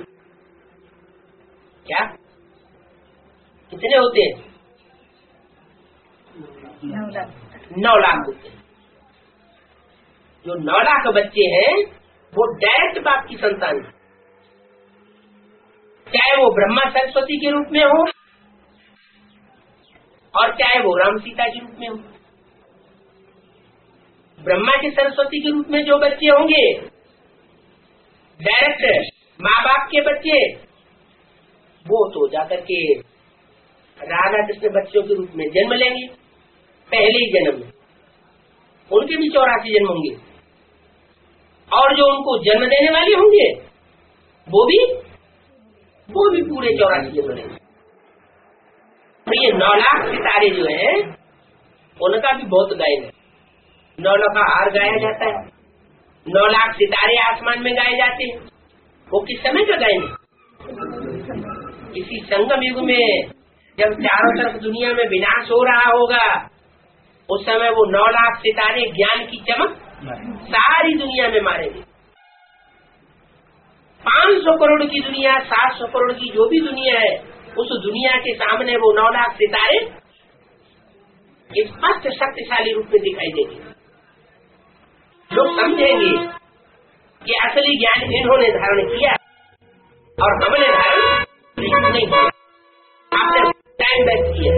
S1: क्या कितने होते हैं? नौ लाख होते हैं। जो नौ लाख बच्चे हैं वो डायरेक्ट बाप की संतान है, चाहे वो ब्रह्मा सरस्वती के रूप में हो और चाहे वो राम सीता के रूप में हो। ब्रह्मा के सरस्वती के रूप में जो बच्चे होंगे डायरेक्ट माँ बाप के बच्चे, वो तो जाकर के राधा कृष्ण बच्चों के रूप में जन्म लेंगे पहले ही जन्म में, उनके भी चौरासी जन्म होंगे, और जो उनको जन्म देने वाले होंगे वो भी वो भी पूरे चौरासी जन्म लेंगे। तो ये नौ लाख सितारे जो हैं उनका भी बहुत गायन है। नौ लाख का हार गाया जाता है, नौ लाख सितारे आसमान में गाए जाते हैं। वो किस समय का गायन है? इसी संगम युग में जब चारों तरफ दुनिया में विनाश हो रहा होगा, उस समय वो नौ लाख सितारे ज्ञान की चमक सारी दुनिया में मारेंगे। पाँच सौ करोड़ की दुनिया, सात सौ करोड़ की जो भी दुनिया है, उस दुनिया के सामने वो नौ लाख सितारे स्पष्ट शक्तिशाली रूप में दिखाई देंगे। लोग समझेंगे कि असली ज्ञान इन्होंने धारण किया और हमने धारण नहीं किया, आपने टाइम वेस्ट किया।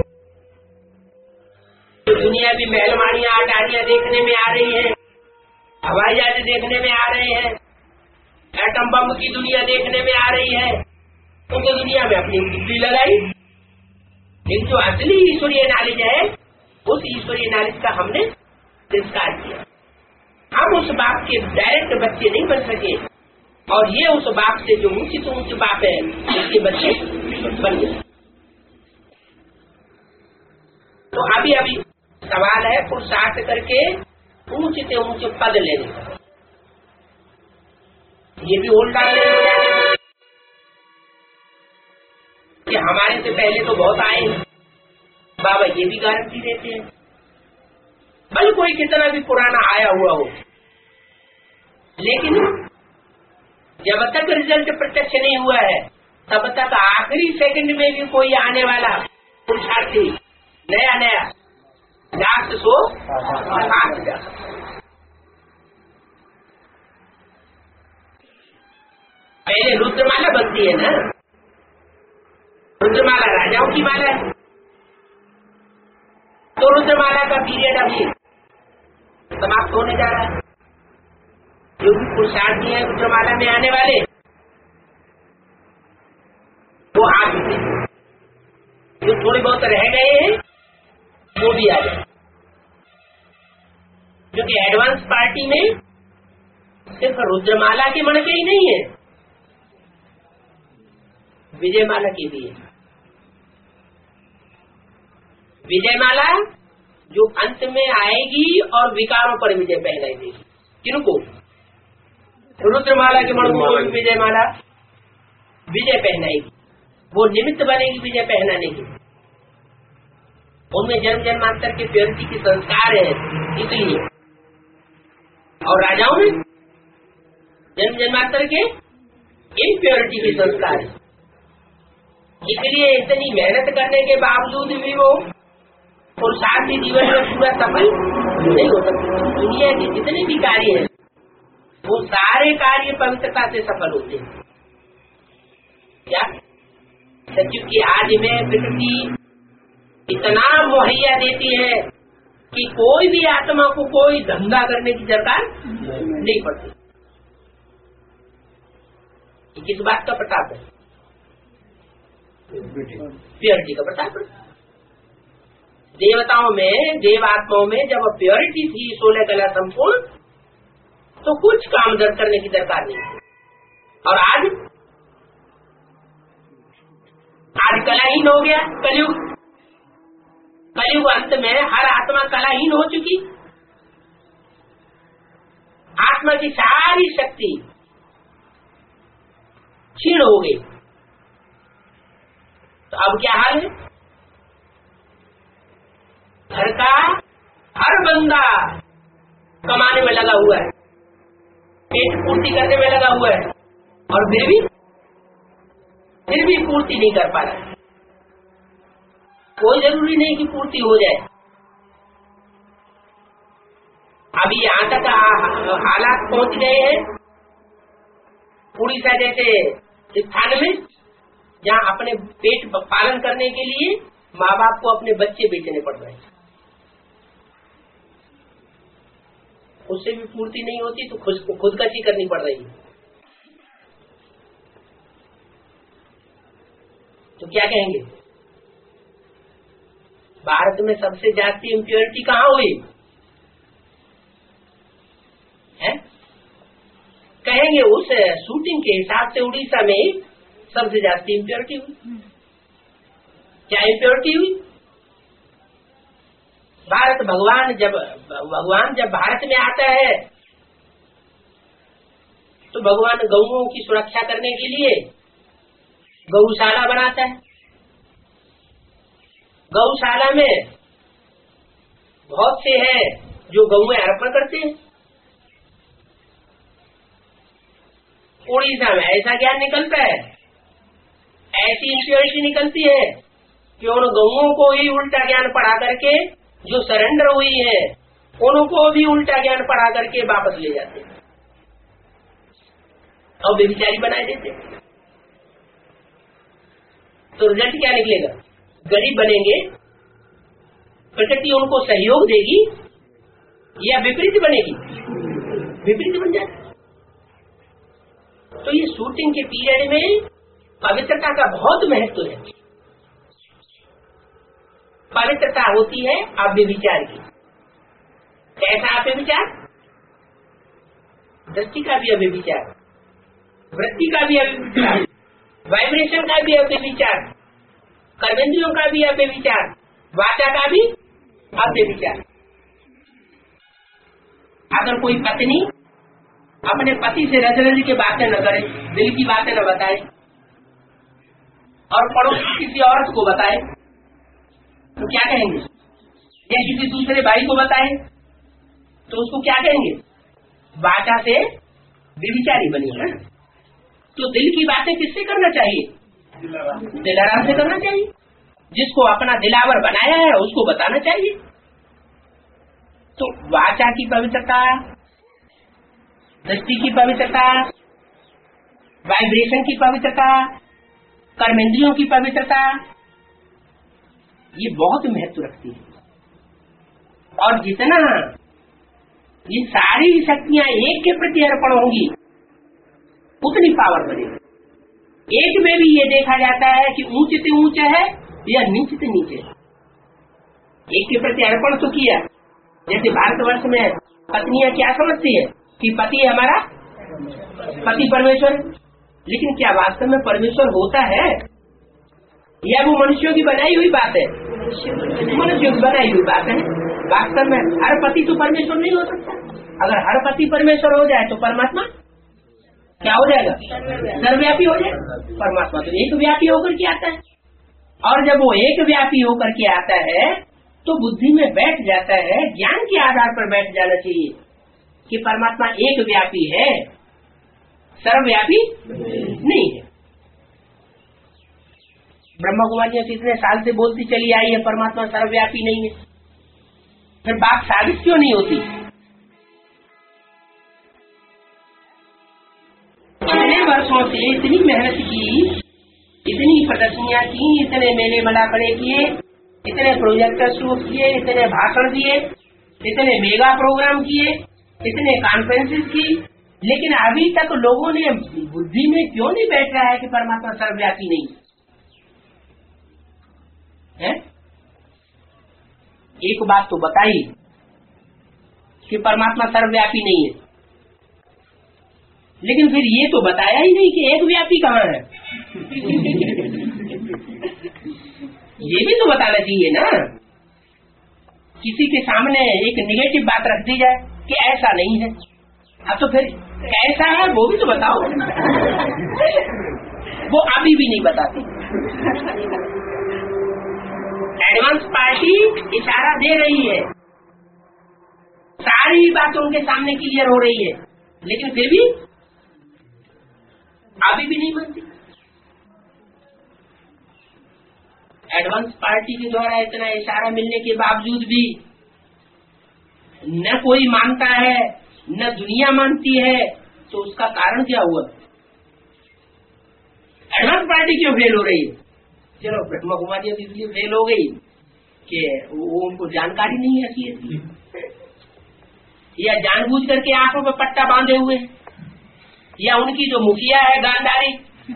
S1: तो दुनिया भी महलमानियां अटारियां देखने में आ रही है, हवाई जहाज देखने में आ रहे हैं, एटम बम की दुनिया देखने में आ रही है, उनकी दुनिया में अपनी बुद्धि लगाई। लेकिन जो असली ईश्वरीय नॉलेज है, उस ईश्वरीय नॉलेज का हमने तिरस्कार किया। हम उस बाप के डायरेक्ट बच्चे नहीं बन सके, और ये उस बाप से जो ऊंची तो ऊंची बाप है उसके बच्चे बन गए। तो अभी अभी सवाल है पुरुषार्थ करके ऊंचे से ऊंचे पद लेने का। ये भी होल्ड डालने कि हमारे से पहले तो बहुत आए हैं, बाबा ये भी गारंटी देते हैं। भले कोई कितना भी पुराना आया हुआ हो, लेकिन जब तक रिजल्ट प्रत्यक्ष नहीं हुआ है तब तक आखिरी सेकंड में भी कोई आने वाला पुरुषार्थी नया नया लास्ट सो हाथ जा पहले रुद्रमाला बनती है ना, रुद्रमाला राजाओं की माला है, तो रुद्रमाला का पीरियड अभी समाप्त होने जा रहा है। जो भी पुरुषार्थी है रुद्रमाला में आने वाले वो आ चुके, जो थोड़े बहुत रह गए हैं वो भी आ जाए, क्योंकि एडवांस पार्टी में सिर्फ रुद्रमाला के मन के ही नहीं है, विजयमाला की भी है। विजयमाला जो अंत में आएगी और विकारों पर विजय पहनाई देगी। किनको? रुद्रमाला के मण को विजयमाला विजय पहनाएगी, वो निमित्त बनेगी विजय पहनाने की। उनमें जन्म जन्मांतर के प्योरिटी के संस्कार है इसलिए, और राजाओं में जन्म जन्मांतर के इम्प्योरिटी के संस्कार है, इसलिए इतनी मेहनत करने के बावजूद भी वो पुरुषार्थी जीवन में पूरा सफल नहीं हो सकता। दुनिया के जितने भी कार्य हैं वो सारे कार्य पवित्रता से सफल होते हैं। क्या सचिव की आज में प्रकृति इतना मुहैया देती है कि कोई भी आत्मा को कोई धंधा करने की दरकार नहीं पड़ती। किस बात का प्रताप है? प्योरिटी का प्रताप। देवताओं में देवात्माओं में जब प्योरिटी थी सोलह कला संपूर्ण, तो कुछ काम दर करने की दरकार नहीं थी। और आज आज कलाहीन हो गया कलयुग। कलयुग अंत में हर आत्मा कलाहीन हो चुकी, आत्मा की सारी शक्ति क्षीण हो गई। तो अब क्या हाल है? घर का हर बंदा कमाने में लगा हुआ है, पेट पूर्ति करने में लगा हुआ है, और फिर भी फिर भी पूर्ति नहीं कर पा रहा है। कोई जरूरी नहीं कि पूर्ति हो जाए। अभी यहाँ तक हालात पहुंच गए हैं उड़ीसा जैसे स्थान में, जहाँ अपने पेट पालन करने के लिए माँ बाप को अपने बच्चे बेचने पड़ रहे हैं। उससे भी पूर्ति नहीं होती तो खुद खुदकशी करनी पड़ रही है। तो क्या कहेंगे? भारत में सबसे ज्यादा इम्प्योरिटी कहाँ हुई है? कहेंगे उस शूटिंग के हिसाब से उड़ीसा में सबसे ज्यादा इम्प्योरिटी हुई। क्या इम्प्योरिटी हुई? भारत भगवान जब भगवान जब भारत में आता है तो भगवान गौओं की सुरक्षा करने के लिए गौशाला बनाता है। गौशाला में बहुत से हैं जो गौएं अर्पण करते हैं। उड़ीसा में ऐसा ज्ञान निकलता है, ऐसी इंप्योरिटी निकलती है कि उन गौओं को ही उल्टा ज्ञान पढ़ा करके जो सरेंडर हुई है उनको भी उल्टा ज्ञान पढ़ा करके वापस ले जाते हैं और बेविचारी बनाए देते हैं। तो रिजल्ट क्या निकलेगा? गरीब बनेंगे, प्रकृति उनको सहयोग देगी, या विपरीत बनेगी? विपरीत बन जाए। तो ये शूटिंग के पीरियड में पवित्रता का बहुत महत्व है। पवित्रता होती है अव्यभिचार की। कैसा अव्यभिचार? दृष्टि का भी अव्यभिचार, वृत्ति का भी अव्यभिचार, वाइब्रेशन का भी अव्यभिचार, कर्मेंद्रियों का भी अव्यभिचार, वाचा का भी अव्यभिचार। अगर कोई पत्नी अपने पति से रज रज के बातें न करे, दिल की बातें न बताए, और पड़ोस किसी औरत को बताए, तो क्या कहेंगे? या किसी दूसरे भाई को बताए तो उसको क्या कहेंगे? वाचा से व्यभिचारी बनी है। तो दिल की बातें किससे करना चाहिए? दिलाराम से करना चाहिए। जिसको अपना दिलावर बनाया है उसको बताना चाहिए। तो वाचा की पवित्रता, दृष्टि की पवित्रता, वाइब्रेशन की पवित्रता, कर्मेंद्रियों की पवित्रता, ये बहुत महत्व रखती है। और जितना ये सारी शक्तियां एक के प्रति अर्पण होंगी उतनी पावर बनेगी। एक में भी ये देखा जाता है कि ऊंच से ऊंच है या नीच से नीचे है। एक के प्रति अर्पण तो किया। जैसे भारतवर्ष में पत्नियां क्या समझती है कि पति हमारा पति परमेश्वर, लेकिन क्या वास्तव में परमेश्वर होता है या वो मनुष्यों की बनाई हुई बात है? मनुष्यों की बनाई हुई बात है। वास्तव में हर पति तो परमेश्वर नहीं हो सकता। अगर हर पति परमेश्वर हो जाए तो परमात्मा क्या हो जाएगा? सर्वव्यापी हो जाएगा। परमात्मा तो एक व्यापी होकर के आता है, और जब वो एक व्यापी होकर के आता है तो बुद्धि में बैठ जाता है, ज्ञान के आधार पर बैठ जाना चाहिए कि परमात्मा एक व्यापी है, सर्वव्यापी नहीं है। ब्रह्मा कुमारियां कितने साल से बोलती चली आई है परमात्मा सर्वव्यापी नहीं है, फिर बात साबित क्यों नहीं होती? इतने वर्षों से इतनी मेहनत की, इतनी प्रदर्शनियां की, इतने मेले मलाकड़े किए, इतने प्रोजेक्टर शुरू किए, इतने भाषण दिए, इतने मेगा प्रोग्राम किए, इतने कॉन्फ्रेंसेस की, लेकिन अभी तक लोगों ने बुद्धि में क्यों नहीं बैठ रहा है कि परमात्मा सर्वव्यापी नहीं है? एक बात तो बताई कि परमात्मा सर्वव्यापी नहीं है, लेकिन फिर ये तो बताया ही नहीं कि एक व्यापी कहाँ है। ये भी तो बताना चाहिए ना। किसी के सामने एक निगेटिव बात रख दी जाए कि ऐसा नहीं है, अब तो फिर कैसा है वो भी तो बताओ। वो अभी भी नहीं बताती। एडवांस पार्टी इशारा दे रही है, सारी बातें उनके सामने क्लियर हो रही है, लेकिन फिर भी अभी भी नहीं मानती। एडवांस पार्टी के द्वारा इतना इशारा मिलने के बावजूद भी न कोई मानता है न दुनिया मानती है, तो उसका कारण क्या हुआ? एडवांस पार्टी क्यों फेल हो रही है? चलो ब्रह्मा कुमारियां इसलिए फेल हो गई कि वो उनको जानकारी नहीं है, या जानबूझ करके आंखों में पट्टा बांधे हुए, या उनकी जो मुखिया है गांधारी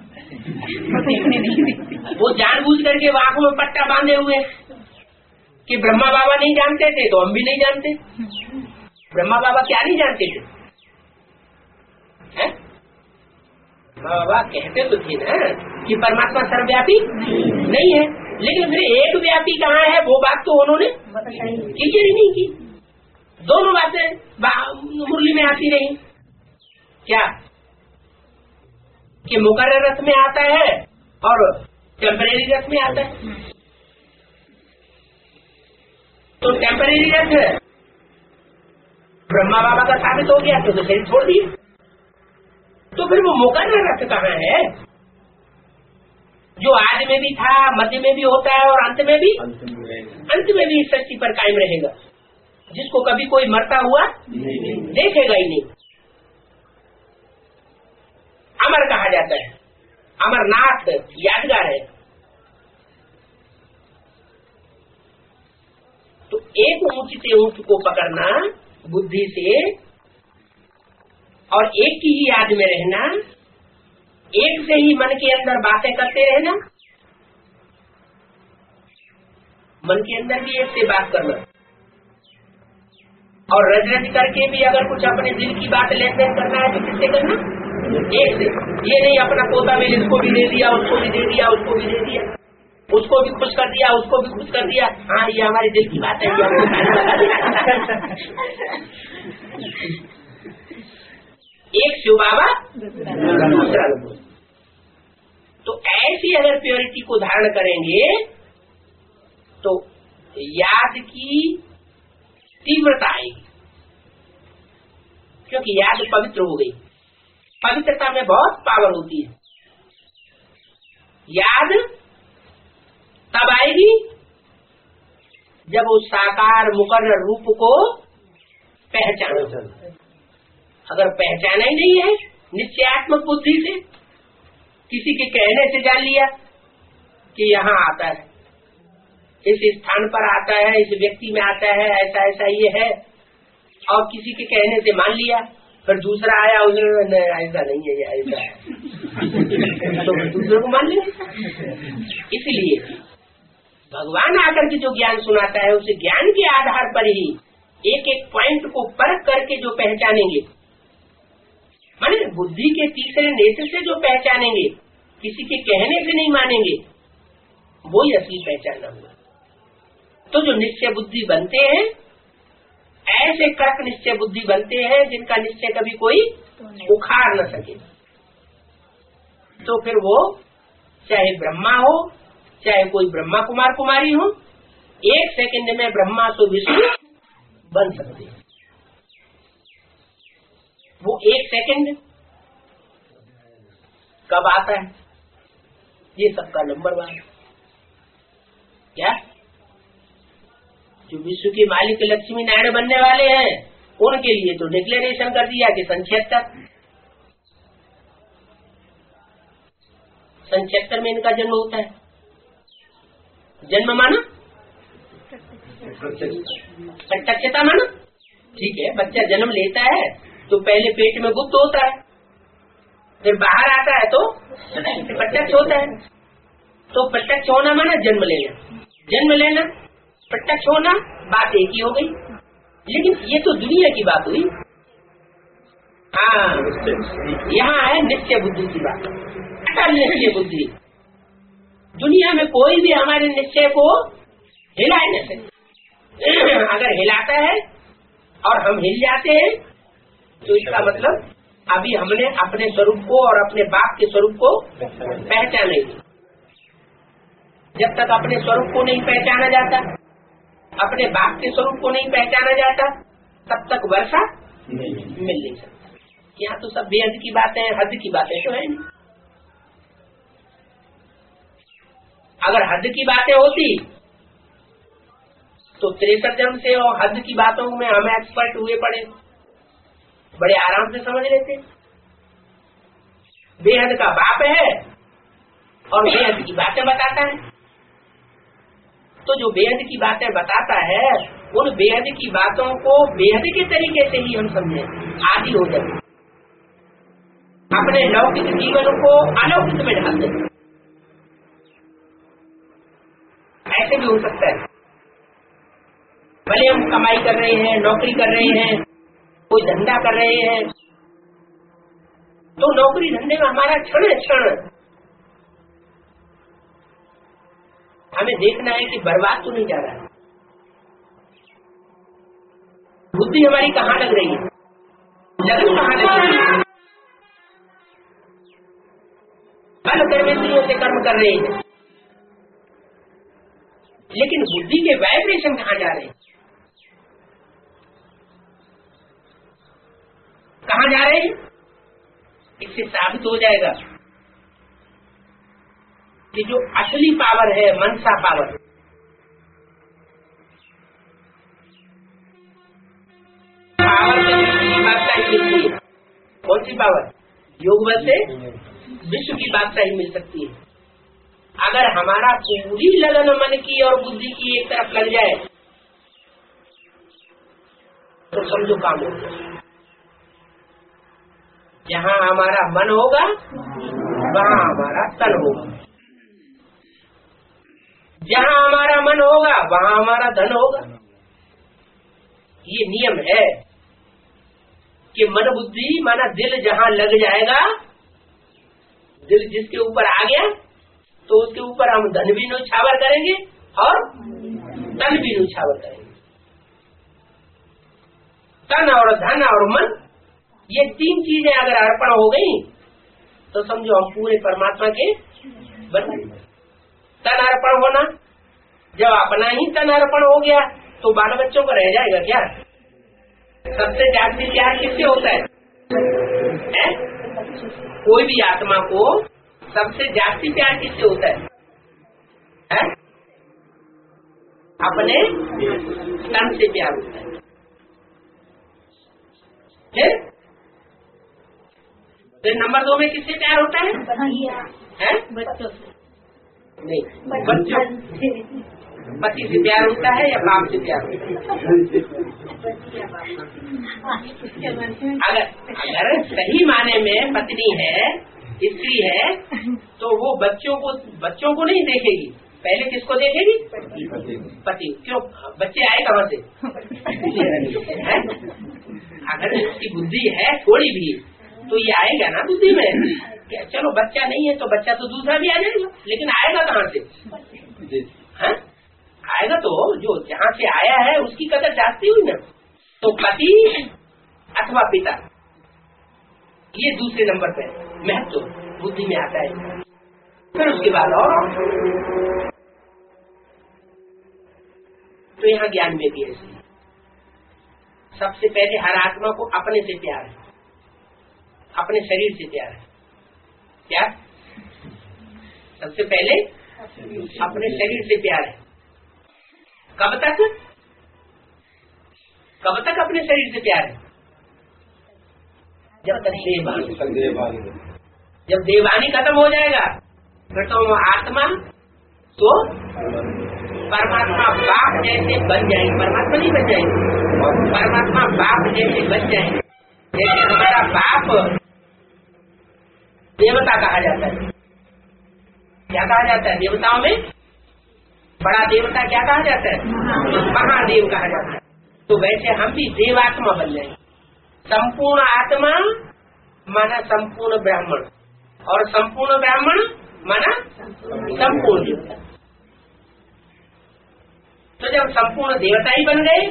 S1: वो जानबूझ करके आंखों में पट्टा बांधे हुए कि ब्रह्मा बाबा नहीं जानते थे तो हम भी नहीं जानते। ब्रह्मा बाबा क्या नहीं जानते थे? हैं? बाबा कहते तो थे ना कि परमात्मा सर्वव्यापी नहीं है, लेकिन फिर एक व्यापी कहाँ है वो बात तो उन्होंने क्लियर ही नहीं की। दोनों बातें मुरली में आती रही। क्या कि मुकर्रर रथ में आता है और टेम्परेरी रथ में आता है। तो टेम्परेरी रथ ब्रह्मा बाबा का साबित हो गया तो शरीर छोड़ दिए, तो फिर वो मुकर्रर रथ कहाँ है जो आज में भी था, मध्य में भी होता है और अंत में भी अंत में भी इस सृष्टि पर कायम रहेगा, जिसको कभी कोई मरता हुआ देखेगा ही नहीं। अमर कहा जाता है, अमरनाथ यादगार है। तो एक ऊंच से ऊंच को पकड़ना बुद्धि से, और एक की ही याद में रहना, एक से ही मन के अंदर बातें करते रहना, मन के अंदर भी एक से बात करना, और रज रज करके भी अगर कुछ अपने दिल की बात लेन देन करना है तो किससे करना? एक से। ये नहीं अपना पोता भी इसको भी दे दिया, उसको भी दे दिया, उसको भी दे दिया, उसको भी खुश कर दिया, उसको भी खुश कर दिया, हाँ ये हमारे दिल की बात है, एक शिव बाबा दूसरा। तो ऐसी अगर प्योरिटी को धारण करेंगे तो याद की तीव्रता आएगी, क्योंकि याद पवित्र हो गई। पवित्रता में बहुत पावर होती है। याद तब आएगी जब उस साकार मुकर्रर रूप को पहचाना। अगर पहचाना ही नहीं है निश्चयात्मक बुद्धि से, किसी के कहने से जान लिया कि यहाँ आता है, इस स्थान पर आता है, इस व्यक्ति में आता है, ऐसा ऐसा ये है, और किसी के कहने से मान लिया, फिर दूसरा आया उसने ऐसा नहीं है ये ऐसा है तो दूसरे को मान लेंगे। इसलिए भगवान आकर के जो ज्ञान सुनाता है उसे ज्ञान के आधार पर ही एक एक पॉइंट को परख करके जो पहचानेंगे, माने बुद्धि के तीसरे नेत्र से जो पहचानेंगे, किसी के कहने से नहीं मानेंगे, वो ही असली पहचानना हुआ। तो जो निश्चय बुद्धि बनते हैं ऐसे कड़क निश्चय बुद्धि बनते हैं जिनका निश्चय कभी कोई उखाड़ न सके। तो फिर वो चाहे ब्रह्मा हो चाहे कोई ब्रह्मा कुमार कुमारी हो, एक सेकंड में ब्रह्मा तो विष्णु बन सकते हैं। वो एक सेकंड कब आता है ये सबका नंबर वन। क्या जो विश्व के मालिक लक्ष्मी नारायण बनने वाले हैं उनके लिए तो डिक्लेरेशन कर दिया कि सन छिहत्तर सन छिहत्तर में इनका जन्म होता है। जन्म माना प्रत्यक्षता माना, ठीक है। बच्चा जन्म लेता है तो पहले पेट में गुप्त होता है, फिर बाहर आता है तो प्रत्यक्ष होता है। तो प्रत्यक्ष होना माना जन्म लेना, जन्म लेना प्रत्यक्ष होना, बात एक ही हो गई। लेकिन ये तो दुनिया की बात हुई। हाँ, यहाँ है निश्चय बुद्धि की बात, अटल निश्चय बुद्धि। दुनिया में कोई भी हमारे निश्चय को हिला नहीं सकता। अगर हिलाता है और हम हिल जाते हैं तो इसका मतलब अभी हमने अपने स्वरूप को और अपने बाप के स्वरूप को पहचाना नहीं। जब तक अपने स्वरूप को नहीं पहचाना जाता, अपने बाप के स्वरूप को नहीं पहचाना जाता, तब तक वर्षा मिल नहीं सकता। यहाँ तो सब बेहद की बातें हैं, हद की बातें तो है नहीं। अगर हद की बातें होती तो तिरसठ जन्म से और हद की बातों में हम एक्सपर्ट हुए पड़े, बड़े आराम से समझ लेते। बेहद का बाप है और बेहद की बातें बताता है। तो जो बेहद की बातें बताता है उन बेहद की बातों को बेहद के तरीके से ही हम समझे, आदि हो जाए, अपने लौकिक जीवन को अलौकिक में ढाल दें। ऐसे भी हो सकता है, भले हम कमाई कर रहे हैं, नौकरी कर रहे हैं, कोई धंधा कर रहे हैं, तो नौकरी धंधे में हमारा क्षण क्षण हमें देखना है कि बर्बाद तो नहीं जा रहा है। बुद्धि हमारी कहाँ लग रही है, लगन कहाँ लग रही है। बल कर्मेंद्रियों से कर्म कर रहे हैं, लेकिन बुद्धि के वाइब्रेशन कहाँ जा रहे हैं, कहाँ जा रहे हैं। इससे साबित हो जाएगा कि जो असली पावर है, मनसा पावर, पावर की बादशाही मिलती है। कौन सी पावर? योग बल से विश्व की बादशाही मिल सकती है। अगर हमारा पूरी लगन मन की और बुद्धि की एक तरफ लग जाए तो समझो काम हो गया। जहाँ हमारा मन होगा वहाँ हमारा तन होगा, जहाँ हमारा मन होगा वहाँ हमारा धन होगा। ये नियम है कि मन बुद्धि माना दिल जहाँ लग जाएगा, दिल जिसके ऊपर आ गया तो उसके ऊपर हम धन भी न्यौछावर करेंगे और तन भी न्यौछावर करेंगे। तन और धन और मन, ये तीन चीजें अगर अर्पण हो गई तो समझो हम पूरे परमात्मा के बन गए। तन अर्पण होना, जब अपना ही तन अर्पण हो गया तो बाल बच्चों का रह जाएगा क्या? सबसे जागृत प्यार किससे होता है, है? कोई भी आत्मा को सबसे जास्ती प्यार किससे होता है, है? अपने तन से प्यार होता है। फिर फिर नंबर दो में किससे प्यार होता है, है?
S3: बच्चों से
S1: नहीं, बच्चों पति से प्यार होता है या बाप से प्यार होता है? अगर अगर सही माने में पत्नी है, स्त्री है, तो वो बच्चों को बच्चों को नहीं देखेगी, पहले किसको देखेगी, पति। क्यों, बच्चे आए कहाँ से? है? अगर उसकी बुद्धि है थोड़ी भी तो ये आएगा ना बुद्धि में, क्या चलो बच्चा नहीं है तो बच्चा तो दूसरा भी आ जाएगा, लेकिन आएगा कहाँ से? है? आएगा तो जो जहाँ से आया है उसकी कदर जाती हुई ना। तो पति अथवा पिता, ये दूसरे नंबर पे महत्व बुद्धि में आता है। फिर उसके बाद और तो यहाँ ज्ञान में भी ऐसे सबसे पहले हर आत्मा को अपने से प्यार है, अपने शरीर से प्यार है। क्या सबसे पहले अपने शरीर से प्यार है। कब तक कब तक अपने शरीर से प्यार है? जब तक देहवानी, जब देहवानी खत्म हो जाएगा फिर तो आत्मा तो परमात्मा बाप जैसे बन जाएगी, परमात्मा नहीं बन जाएगी, परमात्मा बाप जैसे बन जाएंगे। जैसे हमारा बाप देवता कहा जाता है, क्या कहा जाता है देवताओं में? बड़ा देवता क्या कहा जाता है? महादेव कहा जाता है। तो वैसे हम भी देवात्मा बन जाएंगे। संपूर्ण आत्मा माना संपूर्ण ब्राह्मण, और संपूर्ण ब्राह्मण माना संपूर्ण देवता। तो जब संपूर्ण देवता ही बन गए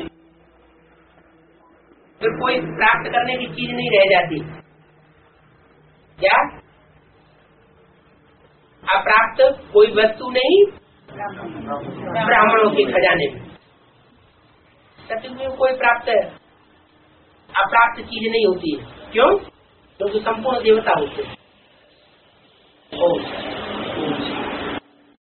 S1: फिर कोई प्राप्त करने की चीज नहीं रह जाती। क्या अप्राप्त कोई वस्तु नहीं ब्राह्मणों के खजाने में। सतयुग में कोई प्राप्त है, अप्राप्त चीज नहीं होती है। क्यों? क्योंकि संपूर्ण देवता होते हैं।